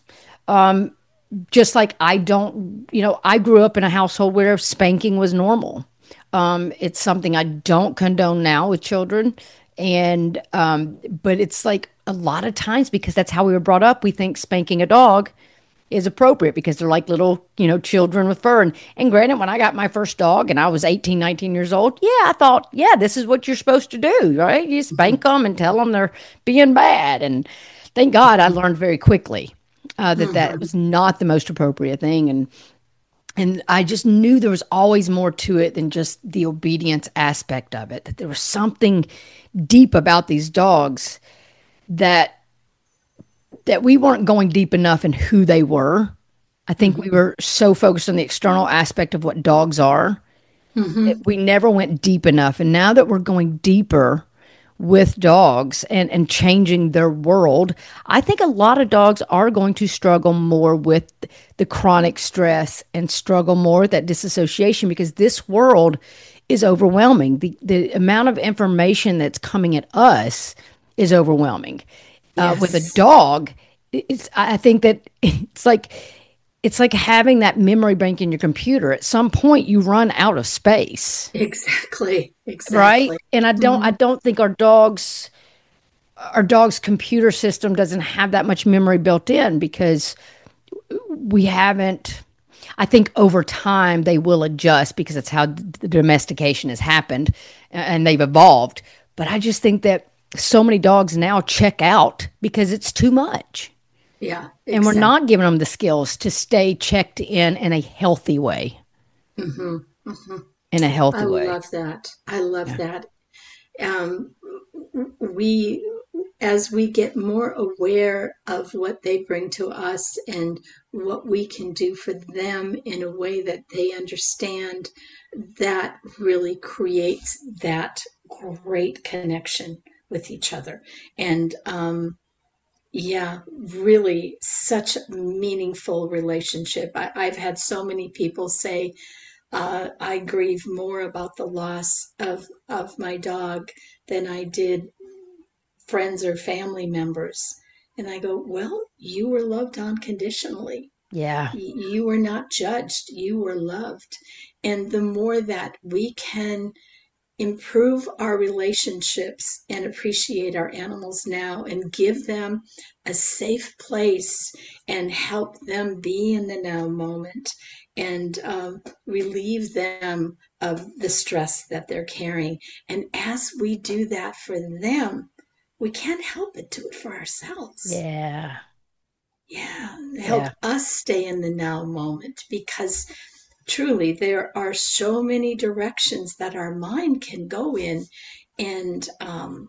Just like I don't, you know, I grew up in a household where spanking was normal. Um, it's something I don't condone now with children. And, um, but it's like a lot of times because that's how we were brought up, we think spanking a dog is appropriate because they're like little, you know, children with fur. And, and granted, when I got my first dog and I was eighteen, nineteen years old, yeah, I thought, yeah, this is what you're supposed to do, right? You spank them and tell them they're being bad. And thank God I learned very quickly uh, that that Mhm. was not the most appropriate thing. And and I just knew there was always more to it than just the obedience aspect of it, that there was something deep about these dogs that that we weren't going deep enough in who they were. I think we Mhm. were so focused on the external aspect of what dogs are that Mhm. we never went deep enough. And now that we're going deeper, with dogs and, and changing their world. I think a lot of dogs are going to struggle more with the chronic stress and struggle more with that disassociation because this world is overwhelming. The, the amount of information that's coming at us is overwhelming. Uh, with a Yes, dog, it's, I think that it's like, it's like having that memory bank in your computer. At some point, you run out of space, exactly, right? exactly. And I don't, I Mhm. don't think our dogs, our dog's computer system doesn't have that much memory built in because we haven't. I think over time they will adjust because that's how the domestication has happened and they've evolved. But I just think that so many dogs now check out because it's too much. Yeah, And we're exactly. not giving them the skills to stay checked in in a healthy way. Hmm. Hmm. In a I healthy way. love that. I love Yeah. that. Um, we, as we get more aware of what they bring to us and what we can do for them in a way that they understand, that really creates that great connection with each other. And um, yeah, really such a meaningful relationship. I, I've had so many people say, uh, I grieve more about the loss of, of my dog than I did friends or family members. And I go, well, you were loved unconditionally. Yeah. You were not judged. You were loved. And the more that we can improve our relationships and appreciate our animals now and give them a safe place and help them be in the now moment and um, relieve them of the stress that they're carrying. And as we do that for them, we can't help but do it for ourselves. Yeah. Yeah, help Yeah. us stay in the now moment because truly there are so many directions that our mind can go in. And um,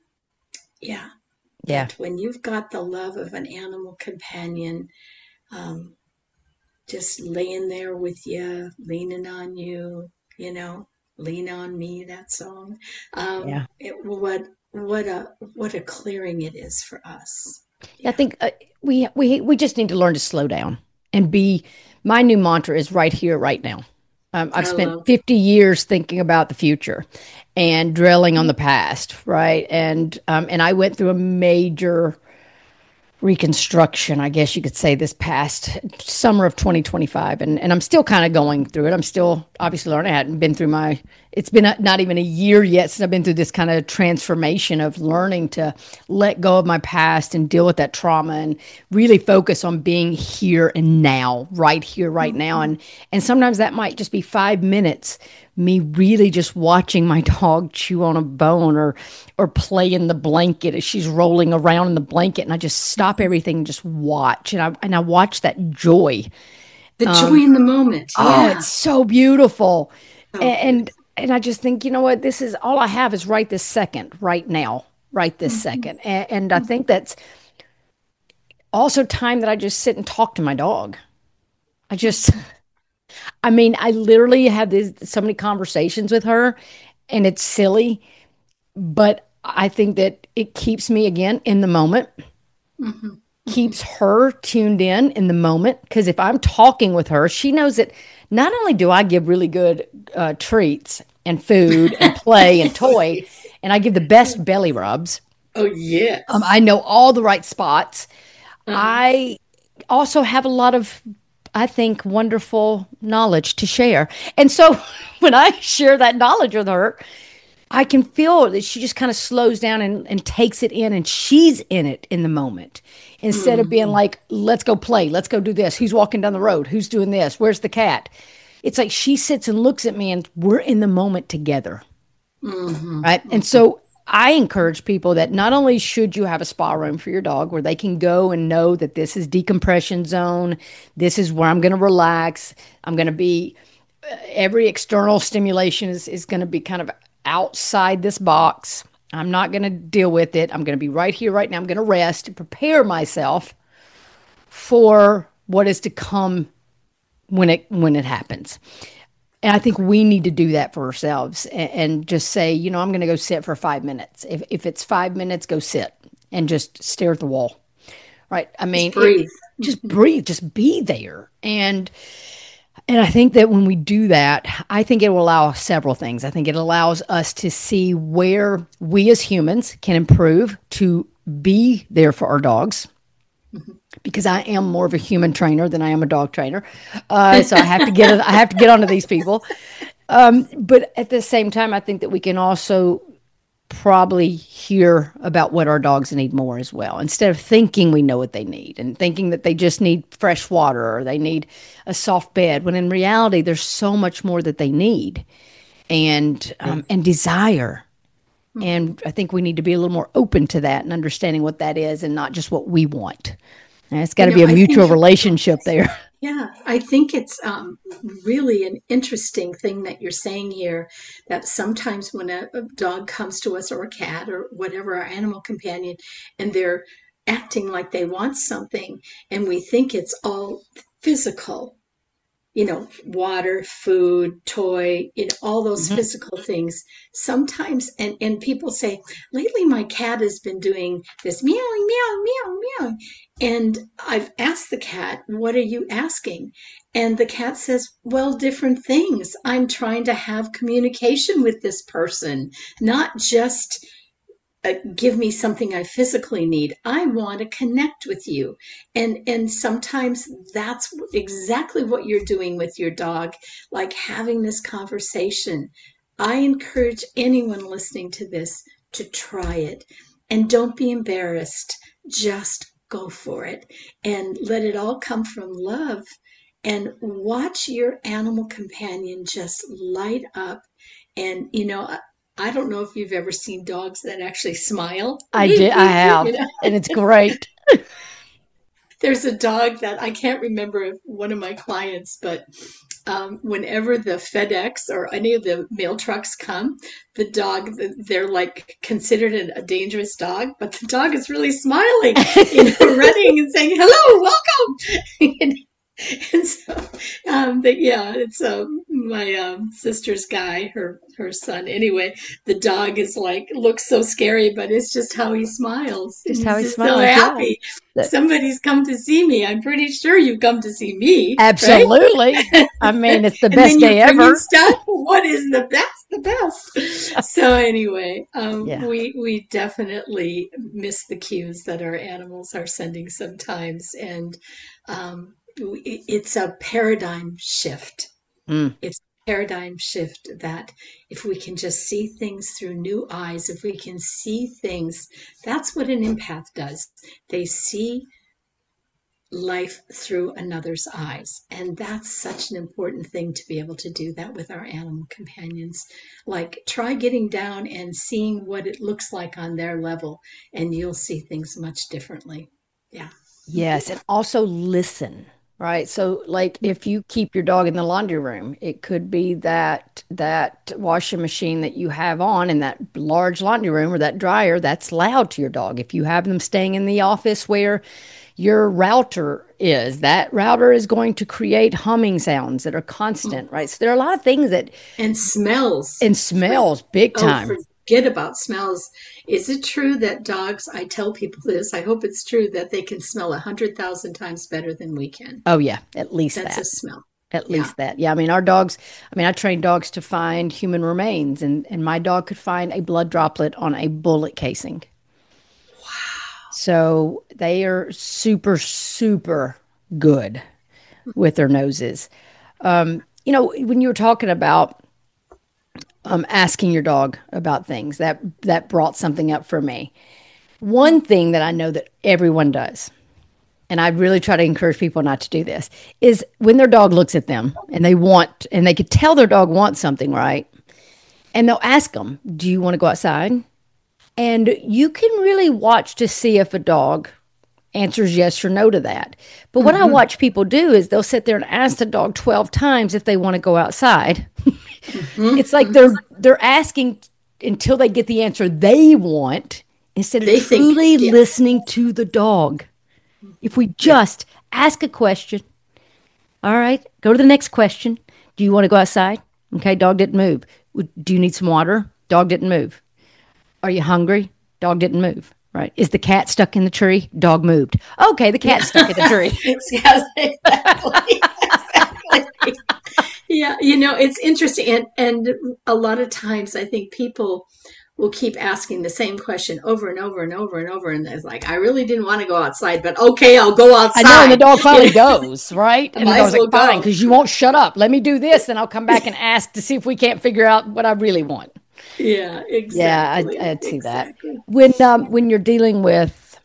yeah, Yeah. but when you've got the love of an animal companion, um, just laying there with you, leaning on you, you know, lean on me, that song. Um, Yeah. it, what what a what a clearing it is for us. I Yeah, think uh, we we we just need to learn to slow down and be. My new mantra is right here, right now. Um, I've I spent love fifty years thinking about the future and dwelling on the past, right? And um, and I went through a major reconstruction, I guess you could say, this past summer of twenty twenty-five. And, and I'm still kind of going through it. I'm still obviously learning. I hadn't been through my, it's been a, not even a year yet since I've been through this kind of transformation of learning to let go of my past and deal with that trauma and really focus on being here and now, right here, right now. it. And, and sometimes that might just be five minutes me really just watching my dog chew on a bone or or play in the blanket as she's rolling around in the blanket and I just stop everything and just watch and I and I watch that joy. The joy in the moment. Oh, Yeah. it's so beautiful. So And beautiful. and I just think, you know what, this is all I have is right this second, right now, right this Mhm. second. And, and I think that's also time that I just sit and talk to my dog. I just I mean, I literally have this so many conversations with her and it's silly. But I think that it keeps me again in the moment, Mhm. Mhm. keeps her tuned in in the moment. Because if I'm talking with her, she knows that not only do I give really good uh, treats and food and play and toy, and I give the best belly rubs, Oh, um, yes. I know all the right spots. Uh-huh. I also have a lot of, I think, wonderful knowledge to share. And so when I share that knowledge with her, I can feel that she just kind of slows down and, and takes it in and she's in it in the moment instead of being Mhm. like, let's go play, let's go do this. Who's walking down the road? Who's doing this? Where's the cat? It's like she sits and looks at me and we're in the moment together. Mhm. Right. And Mhm. so I encourage people that not only should you have a spa room for your dog where they can go and know that this is decompression zone, this is where I'm going to relax. I'm going to be every external stimulation is, is going to be kind of outside this box. I'm not going to deal with it. I'm going to be right here, right now. I'm going to rest and prepare myself for what is to come when it when it happens. And I think we need to do that for ourselves and, and just say, you know, I'm going to go sit for five minutes. If, if it's five minutes, go sit and just stare at the wall. Right. I Just mean, it, breathe. just breathe, just be there. And and I think that when we do that, I think it will allow several things. I think it allows us to see where we as humans can improve to be there for our dogs. Because I am more of a human trainer than I am a dog trainer, uh, so I have to get I have to get onto these people. Um, but at the same time, I think that we can also probably hear about what our dogs need more as well, instead of thinking we know what they need and thinking that they just need fresh water or they need a soft bed, when in reality there's so much more that they need and um, and desire. And I think we need to be a little more open to that and understanding what that is and not just what we want. And it's got to You be know, a I mutual think, relationship there. yeah, I think it's um, really an interesting thing that you're saying here, that sometimes when a, a dog comes to us or a cat or whatever, our animal companion, and they're acting like they want something, and we think it's all physical, you know, water, food, toy, you know, all those Mhm. physical things. Sometimes, and, and people say, lately my cat has been doing this meowing, meow, meow, meow. And I've asked the cat, what are you asking? And the cat says, well, different things. I'm trying to have communication with this person, not just uh, give me something I physically need. I want to connect with you. And and sometimes that's exactly what you're doing with your dog, like having this conversation. I encourage anyone listening to this to try it. And don't be embarrassed. Just go for it and let it all come from love. And watch your animal companion just light up. And, you know, I don't know if you've ever seen dogs that actually smile. I did. I You have, know, and it's great. there's a dog that I can't remember one of my clients, but um, whenever the FedEx or any of the mail trucks come, the dog, they're like considered a dangerous dog, but the dog is really smiling, you know, running and saying, hello, welcome. And so, um, but yeah, it's um, my um, sister's guy, her her son. Anyway, the dog is like looks so scary, but it's just how he smiles. Just how He's he just so smiles. Yeah. happy. That- Somebody's come to see me. I'm pretty sure you've come to see me, right? Absolutely. I mean, it's the And then best you're day bringing ever. stuff. What is the best? The best. So anyway, um, Yeah. we we definitely miss the cues that our animals are sending sometimes, and um, we- it's a paradigm shift. Mm. It's a paradigm shift that if we can just see things through new eyes, if we can see things, that's what an empath does. They see life through another's eyes. And that's such an important thing to be able to do that with our animal companions. Like, try getting down and seeing what it looks like on their level, and you'll see things much differently. Yeah. Yes, and also listen, right? So like if you keep your dog in the laundry room, it could be that that washing machine that you have on in that large laundry room or that dryer that's loud to your dog. If you have them staying in the office where your router is, that router is going to create humming sounds that are constant, right? So there are a lot of things that And smells. and smells big Oh, time. forget about smells. Is it true that dogs, I tell people this, I hope it's true, that they can smell a hundred thousand times better than we can? Oh yeah, at least That's a that. smell. At Yeah. least that. Yeah, I mean, our dogs, I mean, I train dogs to find human remains, and, and my dog could find a blood droplet on a bullet casing. So they are super, super good with their noses. Um, you know, when you were talking about um, asking your dog about things, that that brought something up for me. One thing that I know that everyone does, and I really try to encourage people not to do this, is when their dog looks at them and they want, and they could tell their dog wants something, right? And they'll ask them, do you want to go outside? And you can really watch to see if a dog answers yes or no to that. But what I Mm-hmm. watch people do is they'll sit there and ask the dog twelve times if they want to go outside. Mm-hmm. It's like they're they're asking until they get the answer they want instead of They think, truly yeah, listening to the dog. If we yeah. just ask a question, all right, go to the next question. Do you want to go outside? Okay, dog didn't move. Do you need some water? Dog didn't move. Are you hungry? Dog didn't move. Right? Is the cat stuck in the tree? Dog moved. Okay, the cat's stuck in the Yeah. tree. Yes, exactly. Exactly. Yeah, you know, it's interesting. And, and a lot of times I think people will keep asking the same question over and over and over and over. And it's like, I really didn't want to go outside, but okay, I'll go I know, and the outside. dog You finally know, goes, right? I And the might dog's as like, well fine, go. because you won't shut up. Let me do this, and I'll come back and ask to see if we can't figure out what I really want. Yeah, Yeah, I, exactly. I'd see that. Exactly. When um, when you're dealing with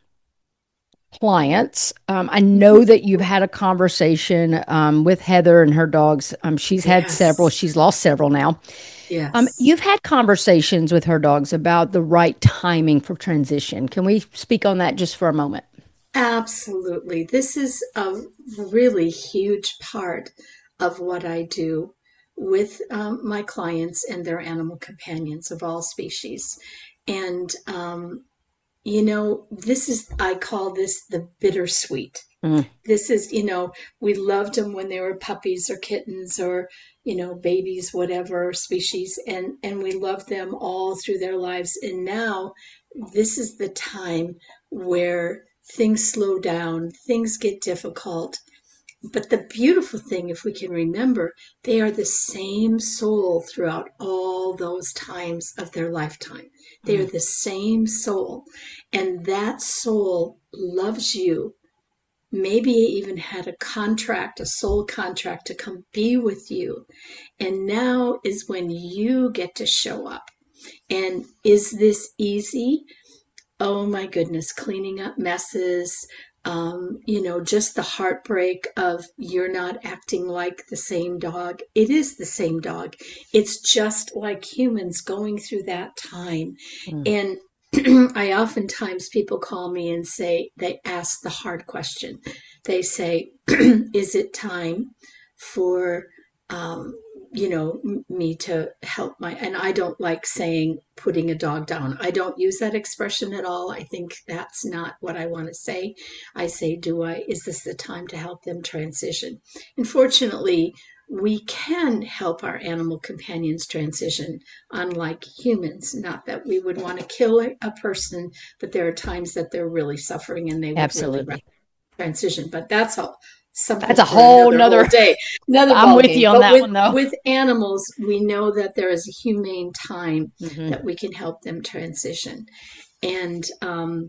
clients, um, I know that you've had a conversation um, with Heather and her dogs. Um, she's had several. Yes. She's lost several now. Um, Yes. you've had conversations with her dogs about the right timing for transition. Can we speak on that just for a moment? Absolutely. This is a really huge part of what I do with um, my clients and their animal companions of all species. And, um, you know, this is, I call this the bittersweet. Mm, This is, you know, we loved them when they were puppies or kittens or, you know, babies, whatever species, and and we loved them all through their lives. And now this is the time where things slow down, things get difficult. But the beautiful thing, if we can remember, they are the same soul throughout all those times of their lifetime. They are mm, the same soul. And that soul loves you, maybe even had a contract, a soul contract to come be with you. And now is when you get to show up. And is this easy? Oh my goodness, cleaning up messes, um, you know, just the heartbreak of you're not acting like the same dog. It is the same dog. It's just like humans going through that time. mm. And I oftentimes people call me and say, they ask the hard question. They say, is it time for um, you know, me to help my, and I don't like saying putting a dog down. I don't use that expression at all. I think that's not what I want to say. I say, do I, is this the time to help them transition? Unfortunately, we can help our animal companions transition, unlike humans. Not that we would want to kill a person, but there are times that they're really suffering and they would really Absolutely. transition. But that's all That's something a for whole another whole nother. day, another I'm ball with game. you on But that with one, though. with animals, we know that there is a humane time Hmm. that we can help them transition. And um,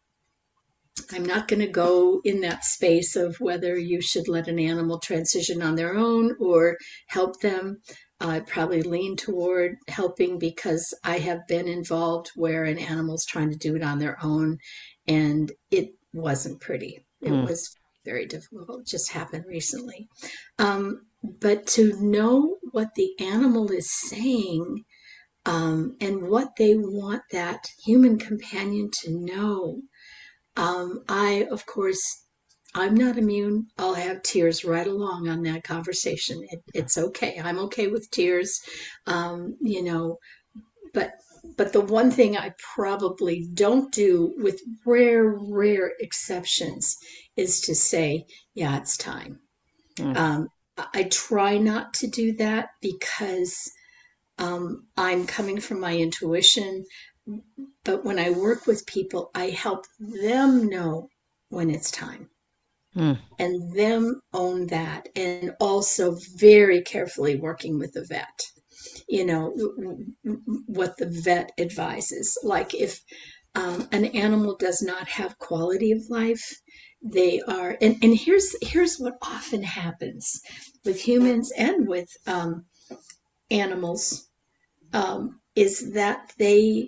I'm not going to go in that space of whether you should let an animal transition on their own or help them. I probably lean toward helping because I have been involved where an animal's trying to do it on their own, and it wasn't pretty. It Mm, was very difficult. It just happened recently. Um, but to know what the animal is saying, um, and what they want that human companion to know, um, I, of course, I'm not immune. I'll have tears right along on that conversation. It, it's okay. I'm okay with tears, um, you know. But but the one thing I probably don't do, with rare rare exceptions, is to say, yeah, it's time. mm. Um, I I try not to do that because um, I'm coming from my intuition. But when I work with people, I help them know when it's time Mm. and them own that, and also very carefully working with the vet, you know, what the vet advises. Like if um, an animal does not have quality of life, they are, and, and here's here's what often happens with humans and with um, animals, um, is that they,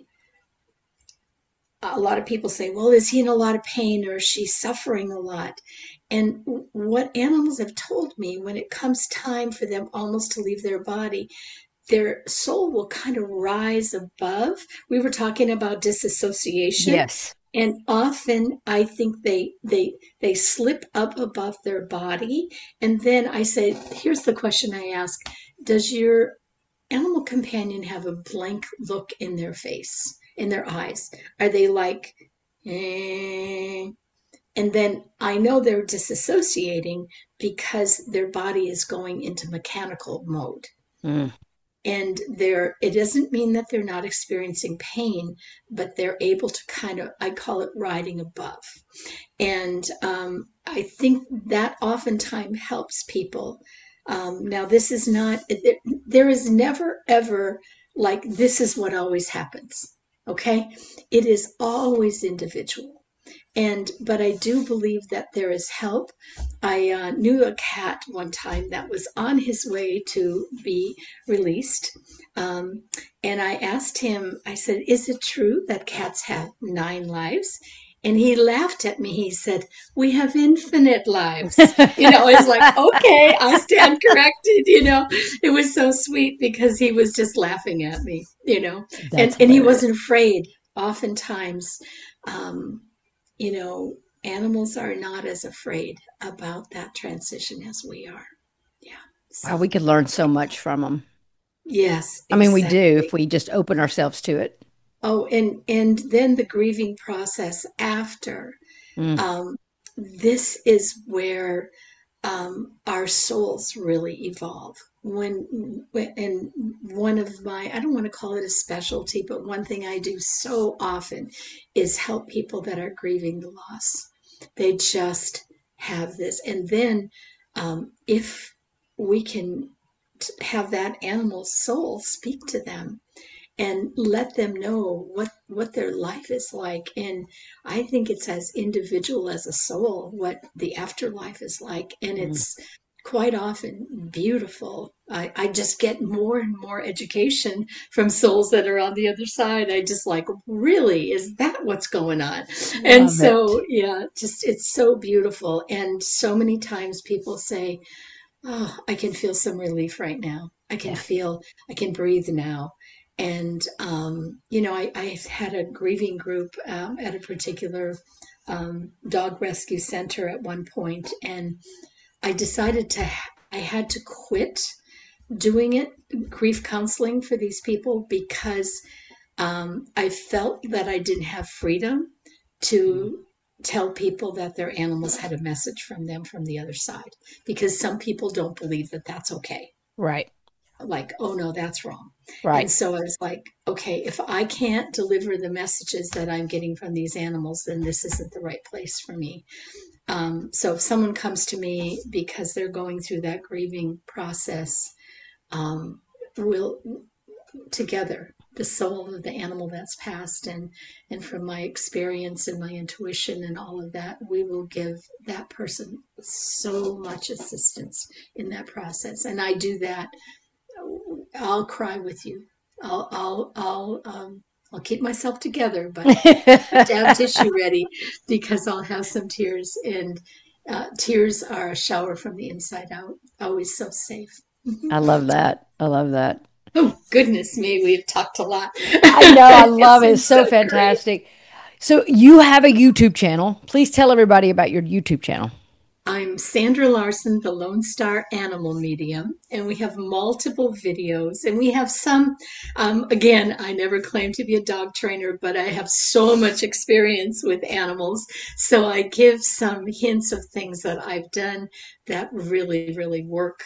a lot of people say, well, is he in a lot of pain or is she suffering a lot? And what animals have told me, when it comes time for them almost to leave their body, their soul will kind of rise above. We were talking about disassociation. Yes. And often I think they they they slip up above their body. And then I say, here's the question I ask. Does your animal companion have a blank look in their face, in their eyes? Are they like, eh? And then I know they're disassociating because their body is going into mechanical mode. Mm. and they're, it doesn't mean that they're not experiencing pain, but they're able to kind of, I call it riding above. And um, I think that oftentimes helps people. Um, now, this is not, there, there is never ever like, this is what always happens. Okay. It is always individual. And, but I do believe that there is help. I uh, knew a cat one time that was on his way to be released. Um, and I asked him, I said, is it true that cats have nine lives? And he laughed at me. He said, we have infinite lives. You know, it's like, okay, I stand corrected. You know, it was so sweet because he was just laughing at me, you know, and, That's and he hilarious. wasn't afraid. Oftentimes, um, you know, animals are not as afraid about that transition as we are. Yeah. Wow, So, we could learn so much from them. yes, I mean, we do exactly. if we just open ourselves to it. Oh, and and then the grieving process after. Mm, Um, this is where um, our souls really evolve. When, and one of my, I don't want to call it a specialty, but one thing I do so often is help people that are grieving the loss. They just have this. And then um, if we can have that animal's soul speak to them and let them know what what their life is like, and I think it's as individual as a soul what the afterlife is like, and mm. it's quite often beautiful. I, I just get more and more education from souls that are on the other side. I just like, really, is that what's going on? And Love so it. yeah, just it's so beautiful. And so many times people say, oh, I can feel some relief right now. I can Yeah. feel, I can breathe now. And, um, you know, I, I had a grieving group um, at a particular um, dog rescue center at one point, and I decided to, I had to quit doing it, grief counseling for these people, because um, I felt that I didn't have freedom Mm. to tell people that their animals had a message from them from the other side, because some people don't believe that that's okay. Right. Like, oh no, that's wrong. And Right. so I was like, okay, if I can't deliver the messages that I'm getting from these animals, then this isn't the right place for me. Um, so if someone comes to me because they're going through that grieving process, um, we'll together the soul of the animal that's passed, and and from my experience and my intuition and all of that, we will give that person so much assistance in that process. And I do that. I'll cry with you. I'll I'll I'll um I'll keep myself together, but have to have tissue ready because I'll have some tears, and uh, tears are a shower from the inside out. Always so safe. I love that. I love that. Oh goodness me, we've talked a lot. I know. I It's love it. been It's so so great. fantastic. So you have a YouTube channel. Please tell everybody about your YouTube channel. I'm Sandra Larson, the Lone Star Animal Medium, and we have multiple videos. And we have some, um, again, I never claimed to be a dog trainer, but I have so much experience with animals. So I give some hints of things that I've done that really, really work,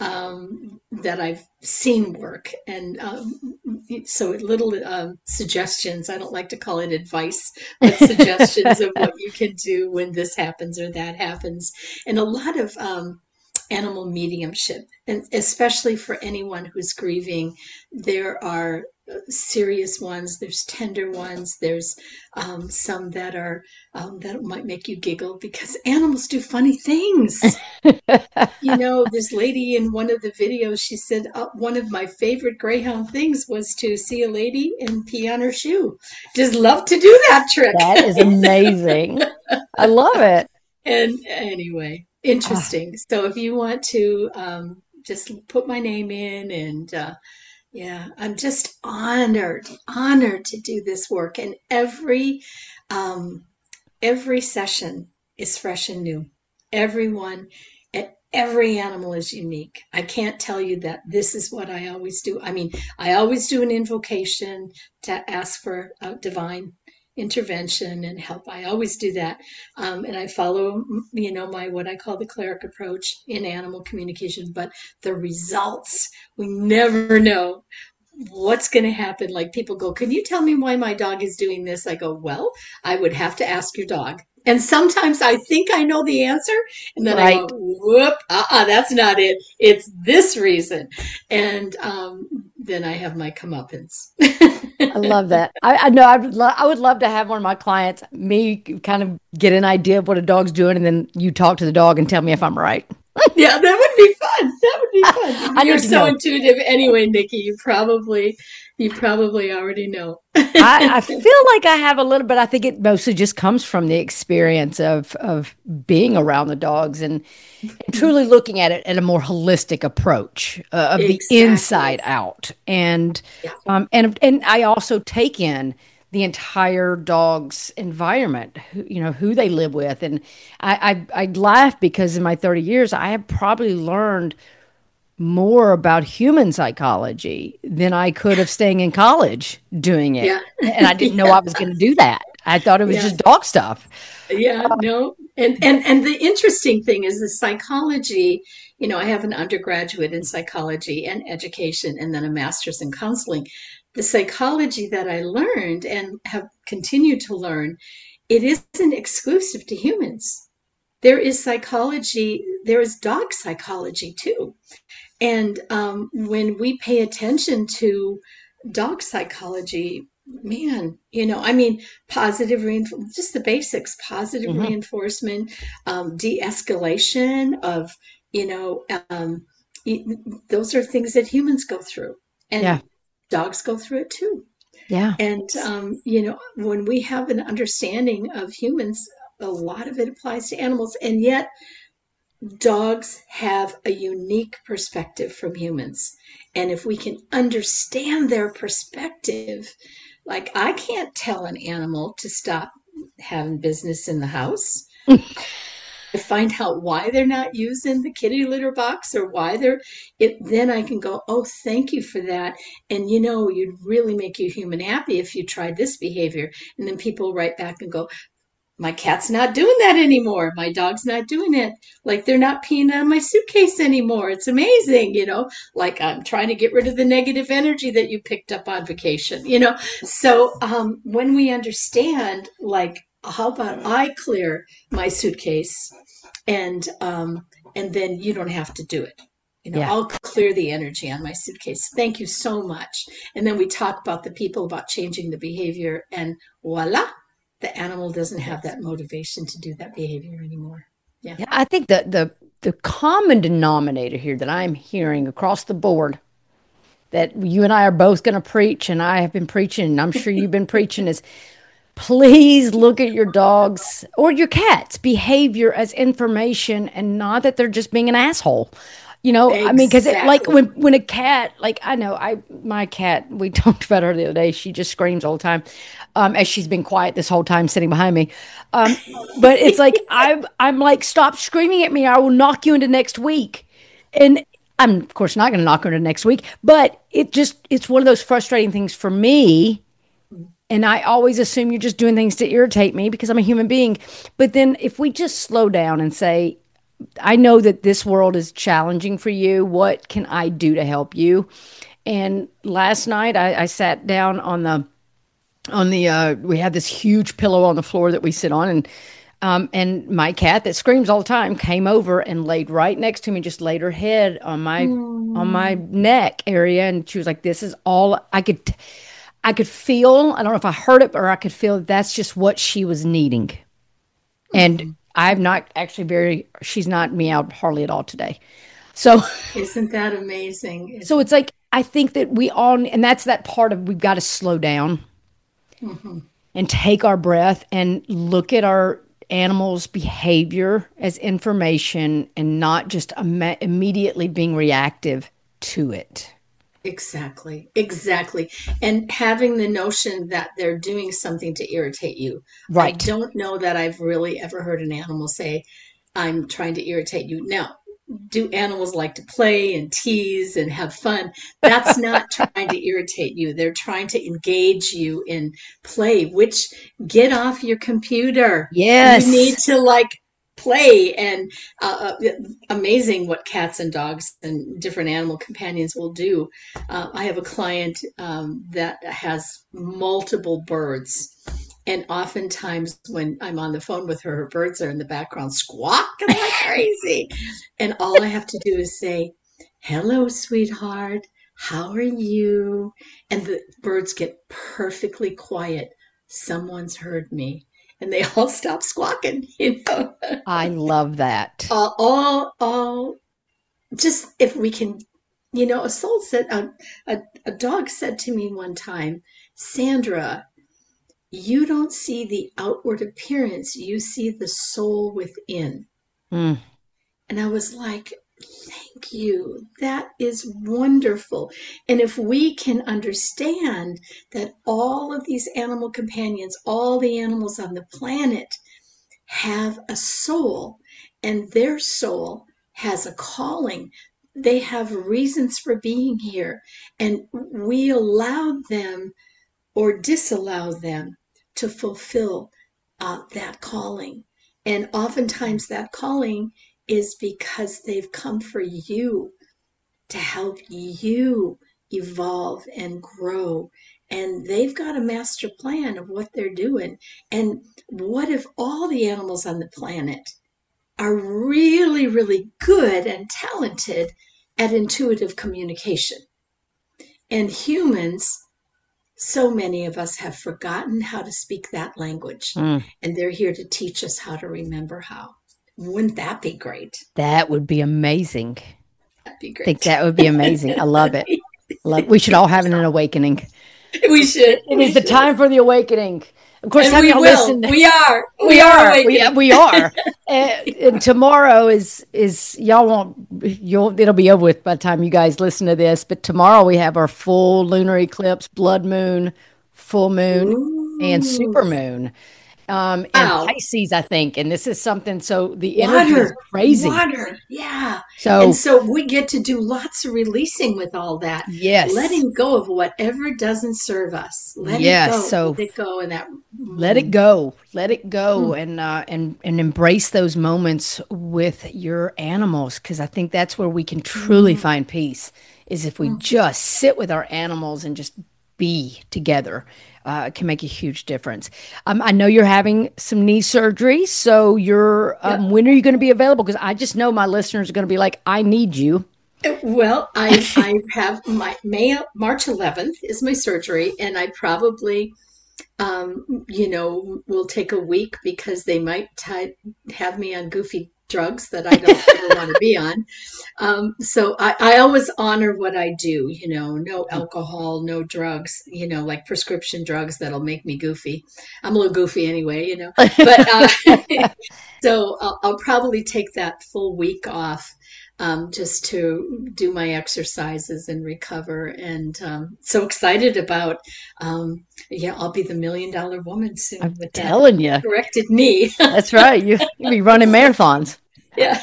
um, that I've seen work. And um, so little um, suggestions. I don't like to call it advice, but suggestions of what you can do when this happens or that happens, and a lot of um, animal mediumship, and especially for anyone who's grieving. There are serious ones, there's tender ones, there's um, some that are um, that might make you giggle because animals do funny things. You know, this lady in one of the videos, she said, uh, one of my favorite greyhound things was to see a lady and pee on her shoe. Just love to do that trick. That is amazing. I love it. And anyway, Ah, interesting. So if you want to um, just put my name in, and uh, yeah, I'm just honored, honored to do this work. And every um, every session is fresh and new. Everyone, e- every animal is unique. I can't tell you that this is what I always do. I mean, I always do an invocation to ask for uh, divine intervention and help. I always do that. Um, and I follow, you know, my, what I call the cleric approach in animal communication, but the results, we never know what's going to happen. Like people go, can you tell me why my dog is doing this? I go, well, I would have to ask your dog. And sometimes I think I know the answer. And then I Right. go, whoop, uh-uh, that's not it. It's this reason. And um, then I have my comeuppance. I love that. I, I know I would lo- I would love to have one of my clients, me kind of get an idea of what a dog's doing, and then you talk to the dog and tell me if I'm right. Yeah, that would be fun. That would be fun. I You're need to so know. intuitive anyway, Nikki. You probably, you probably already know. I, I feel like I have a little bit. I think it mostly just comes from the experience of of being around the dogs and, and truly looking at it at a more holistic approach uh, of the inside Exactly. out. And Yeah. um and and I also take in the entire dog's environment, who, you know, who they live with. And I, I I laugh because in my thirty years, I have probably learned more about human psychology than I could have staying in college doing it. Yeah. And I didn't know Yeah. I was going to do that. I thought it was Yeah. just dog stuff. Yeah, no. And and and the interesting thing is the psychology, you know, I have an undergraduate in psychology and education and then a master's in counseling. The psychology that I learned and have continued to learn, it isn't exclusive to humans. There is psychology, there is dog psychology too. And um, when we pay attention to dog psychology, man, you know, I mean, positive reinforcement, just the basics, positive Hmm. reinforcement, um, de-escalation of, you know, um, e- those are things that humans go through, Yeah. and dogs go through it too. Yeah. And, um, you know, when we have an understanding of humans, a lot of it applies to animals, and yet dogs have a unique perspective from humans. And if we can understand their perspective, like I can't tell an animal to stop having business in the house. I find out why they're not using the kitty litter box or why they're it, then I can go, oh, thank you for that. And you know, you'd really make your human happy if you tried this behavior. And then people write back and go, my cat's not doing that anymore. My dog's not doing it. Like they're not peeing on my suitcase anymore. It's amazing, you know, like I'm trying to get rid of the negative energy that you picked up on vacation, you know. So um, when we understand, like, how about I clear my suitcase and um, and then you don't have to do it. You know, Yeah. I'll clear the energy on my suitcase. Thank you so much. And then we talk about the people about changing the behavior, and voila, the animal doesn't have Yes. that motivation to do that behavior anymore. Yeah. Yeah. I think that the the common denominator here that I'm hearing across the board that you and I are both going to preach, and I have been preaching, and I'm sure you've been preaching, is please look at your dog's or your cat's behavior as information and not that they're just being an asshole. You know, I mean, because it like when Exactly. when a cat, like I know, I my cat, we talked about her the other day. She just screams all the time, um, as she's been quiet this whole time sitting behind me. Um, but it's like I'm I'm like, stop screaming at me. I will knock you into next week. And I'm of course not going to knock her into next week. But it just it's one of those frustrating things for me, and I always assume you're just doing things to irritate me because I'm a human being. But then if we just slow down and say, I know that this world is challenging for you. What can I do to help you? And last night I, I sat down on the on the uh, we had this huge pillow on the floor that we sit on, and um, and my cat that screams all the time came over and laid right next to me, just laid her head on my on my Mm, neck area, and she was like, "This is all I could." I could feel. I don't know if I heard it, or I could feel that's just what she was needing. And mhm. I've not actually very. She's not meowed hardly at all today. So Isn't that amazing? so Isn't it's like I think that we all, and that's that part of we've got to slow down mhm. and take our breath and look at our animals' behavior as information and not just imme- immediately being reactive to it. Exactly. Exactly. And having the notion that they're doing something to irritate you. I Right. don't know that I've really ever heard an animal say, I'm trying to irritate you. Now, do animals like to play and tease and have fun? That's not trying to irritate you. They're trying to engage you in play, which get off your computer. You need Yes. to like play and uh, uh, amazing what cats and dogs and different animal companions will do. Uh, I have a client um, that has multiple birds. And oftentimes when I'm on the phone with her, her birds are in the background squawking like crazy. And all I have to do is say, hello, sweetheart. How are you? And the birds get perfectly quiet. Someone's heard me. And they all stop squawking, you know. I love that. all, all, all, just if we can, you know, a soul said, a, a, a dog said to me one time, Sandra, you don't see the outward appearance, you see the soul within. Mm. And I was like, thank you. That is wonderful. And if we can understand that all of these animal companions, all the animals on the planet have a soul, and their soul has a calling. They have reasons for being here, and we allow them or disallow them to fulfill uh, that calling. And oftentimes that calling is because they've come for you to help you evolve and grow. And they've got a master plan of what they're doing. And what if all the animals on the planet are really, really good and talented at intuitive communication? And humans, so many of us have forgotten how to speak that language, Mm. and they're here to teach us how to remember how. Wouldn't that be great? That would be amazing. That'd be I think great. that would be amazing. I love it. Love, we should all have an awakening. We should. It We is the should. time for the awakening. Of course, And some of we y'all will. listen. We are. We, We are are. We, awakening. we are. and, and tomorrow is is y'all won't you'll it'll be over with by the time you guys listen to this. But tomorrow we have our full lunar eclipse, blood moon, full moon, and super Ooh. moon. Um, and Wow. Pisces, I think. And this is something. So the energy is Water. crazy. Water. Yeah. And So so we get to do lots of releasing with all that, yes, letting go of whatever doesn't serve us. Let it yes. go. So Let it go. And that. let it Mm, go, let it go, mm, and uh, and and embrace those moments with your animals, because I think that's where we can truly mm, find peace. Is if we mm. just sit with our animals and just be together. Uh, it can make a huge difference. Um, I know you're having some knee surgery, so you're. Yep. Um, when are you going to be available? Because I just know my listeners are going to be like, "I need you." Well, I I have my May March eleventh is my surgery, and I probably um, you know, will take a week because they might ti have me on goofy drugs that I don't ever want to be on. Um, so I, I always honor what I do, you know, no alcohol, no drugs, you know, like prescription drugs that'll make me goofy. I'm a little goofy anyway, you know, but uh, so I'll, I'll probably take that full week off um, just to do my exercises and recover. And um, so excited about, um, yeah, I'll be the million dollar woman soon I'm with that telling you, corrected knee. that's right. You you'll be running marathons. Yeah.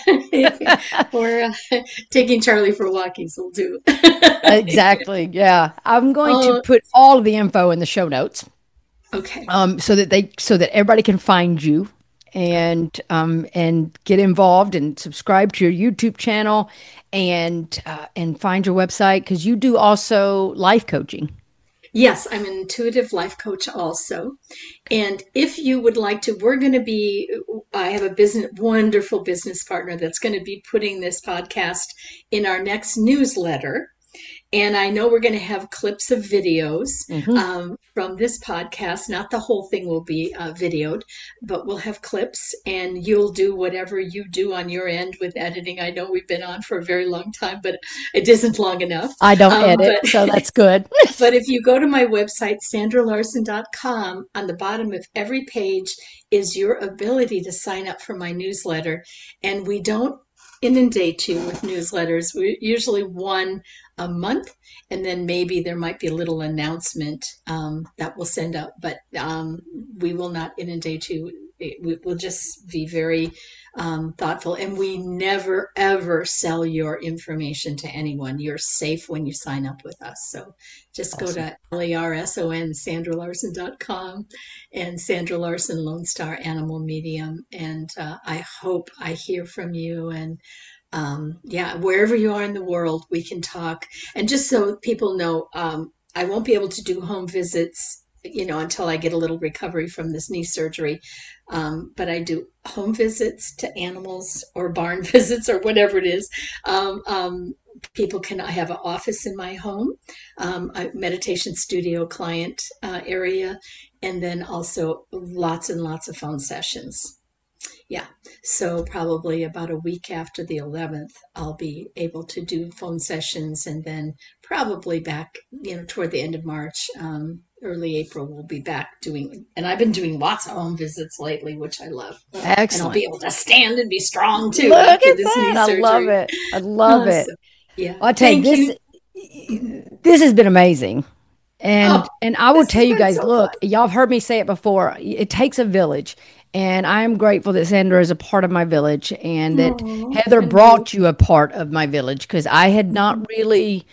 Or uh, taking Charlie for walkies will do. Exactly. Yeah. I'm going to Oh, put all of the info in the show notes, okay. um, so that they so that everybody can find you and um, and get involved and subscribe to your YouTube channel and uh, and find your website, because you do also life coaching. Yes, I'm an intuitive life coach also. And if you would like to, we're going to be, I have a business, wonderful business partner that's going to be putting this podcast in our next newsletter. And I know we're going to have clips of videos Hmm. um, from this podcast. Not the whole thing will be uh, videoed, but we'll have clips, and you'll do whatever you do on your end with editing. I know we've been on for a very long time, but it isn't long enough. I don't Um, edit, but so that's good. But if you go to my website, sandra larson dot com, on the bottom of every page is your ability to sign up for my newsletter. And we don't inundate you with newsletters. We usually one a month, and then maybe there might be a little announcement um, that we'll send out, but um, we will not inundate you we will just be very um, thoughtful. And we never, ever sell your information to anyone. You're safe when you sign up with us. So just awesome. Go to L A R S O N, Sandra Larson dot com, and Sandra Larson, Lone Star Animal Medium. And uh, I hope I hear from you. And um, yeah, wherever you are in the world, we can talk. And just so people know, um, I won't be able to do home visits, you know, until I get a little recovery from this knee surgery. Um, but I do home visits to animals or barn visits or whatever it is. Um, um, people can, I have an office in my home, um, a meditation studio client uh, area, and then also lots and lots of phone sessions. Yeah. So probably about a week after the eleventh, I'll be able to do phone sessions, and then probably back, you know, toward the end of March, um, early April, we'll be back doing, and I've been doing lots of home visits lately, which I love. Excellent. And I'll be able to stand and be strong too. Look after at this that. knee I surgery. love it. I love Uh, it. so, yeah. Well, I tell you, Thank this, you. this has been amazing. And Oh, and I will this tell has you been guys, so look, fun. y'all have heard me say it before. It takes a village. And I'm grateful that Sandra is a part of my village, and that Oh, Heather and you. brought you a part of my village, because I had not really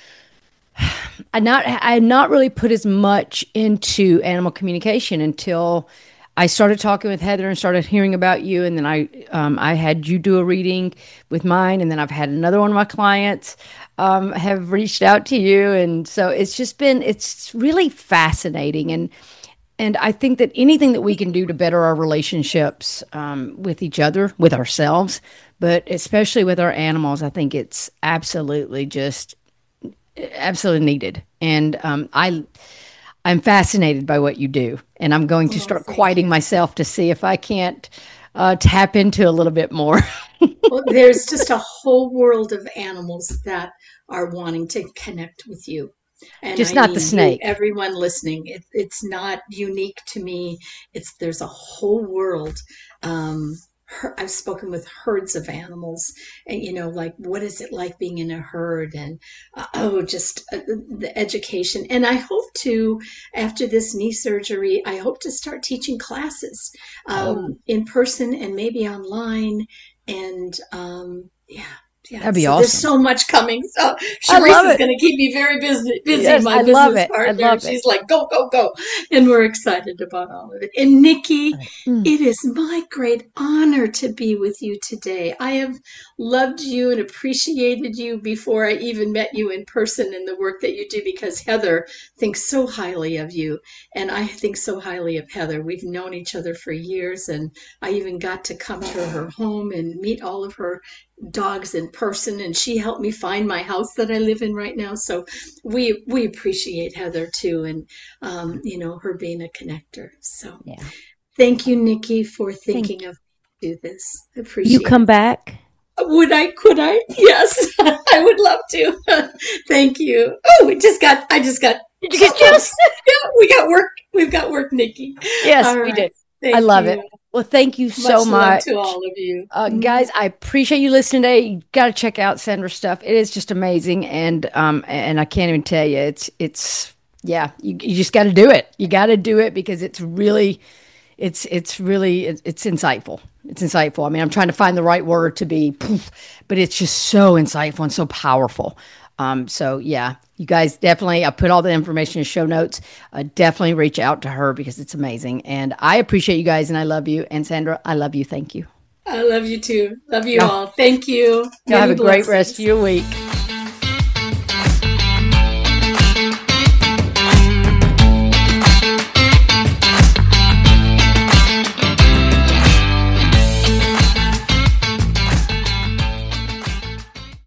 I not I had not really put as much into animal communication until I started talking with Heather and started hearing about you, and then I um, I had you do a reading with mine, and then I've had another one of my clients um, have reached out to you, and so it's just been it's really fascinating, and and I think that anything that we can do to better our relationships um, with each other, with ourselves, but especially with our animals, I think it's absolutely just absolutely needed. And um, I, I'm fascinated by what you do, and I'm going to Oh, start thank quieting you. myself to see if I can't uh, tap into a little bit more. Well, there's just a whole world of animals that are wanting to connect with you. And Just I not the mean you, snake. everyone listening. It, it's not unique to me. It's there's a whole world. Um, her, I've spoken with herds of animals, and you know, like what is it like being in a herd, and uh, oh, just uh, the education. And I hope to, after this knee surgery, I hope to start teaching classes Oh, um, in person and maybe online. And um, yeah, yeah. that'd be So there's awesome. so much coming. So I Sharice love is it. going to keep me very busy, busy, Yes, my I love business it. I partner. And love it. she's like, go, go, go. And we're excited about all of it. And Nikki, Mm. it is my great honor to be with you today. I have loved you and appreciated you before I even met you in person in the work that you do, because Heather thinks so highly of you. And I think so highly of Heather. We've known each other for years, and I even got to come to her home and meet all of her dogs in person, and she helped me find my house that I live in right now. So we we appreciate Heather too, and um, you know, her being a connector. So Yeah. thank you, Nikki, for Thank thinking you. of me to do this. I You appreciate come it. back. Would I? Could I? Yes, I would love to. Thank you. Oh, we just got. I just got Did you get goosebumps. juice? Yeah, we got work. We've got work, Nikki. Yes, All we right. did. I Thank love it. you. Well, thank you so Much love to much. all of you. Uh, Mhm. guys, I appreciate you listening today. You got to check out Sandra's stuff. It is just amazing, and um, and I can't even tell you. It's it's yeah. You you just got to do it. You got to do it because it's really, it's it's really it's, it's insightful. It's insightful. I mean, I'm trying to find the right word to be, poof, but it's just so insightful and so powerful. Um, so yeah, you guys definitely. I put all the information in show notes. Uh, definitely reach out to her because it's amazing, and I appreciate you guys, and I love you. And Sandra, I love you. Thank you. I love you too. Love you Y'all, all. Thank you. y'all have Many a great rest blessings. of your week.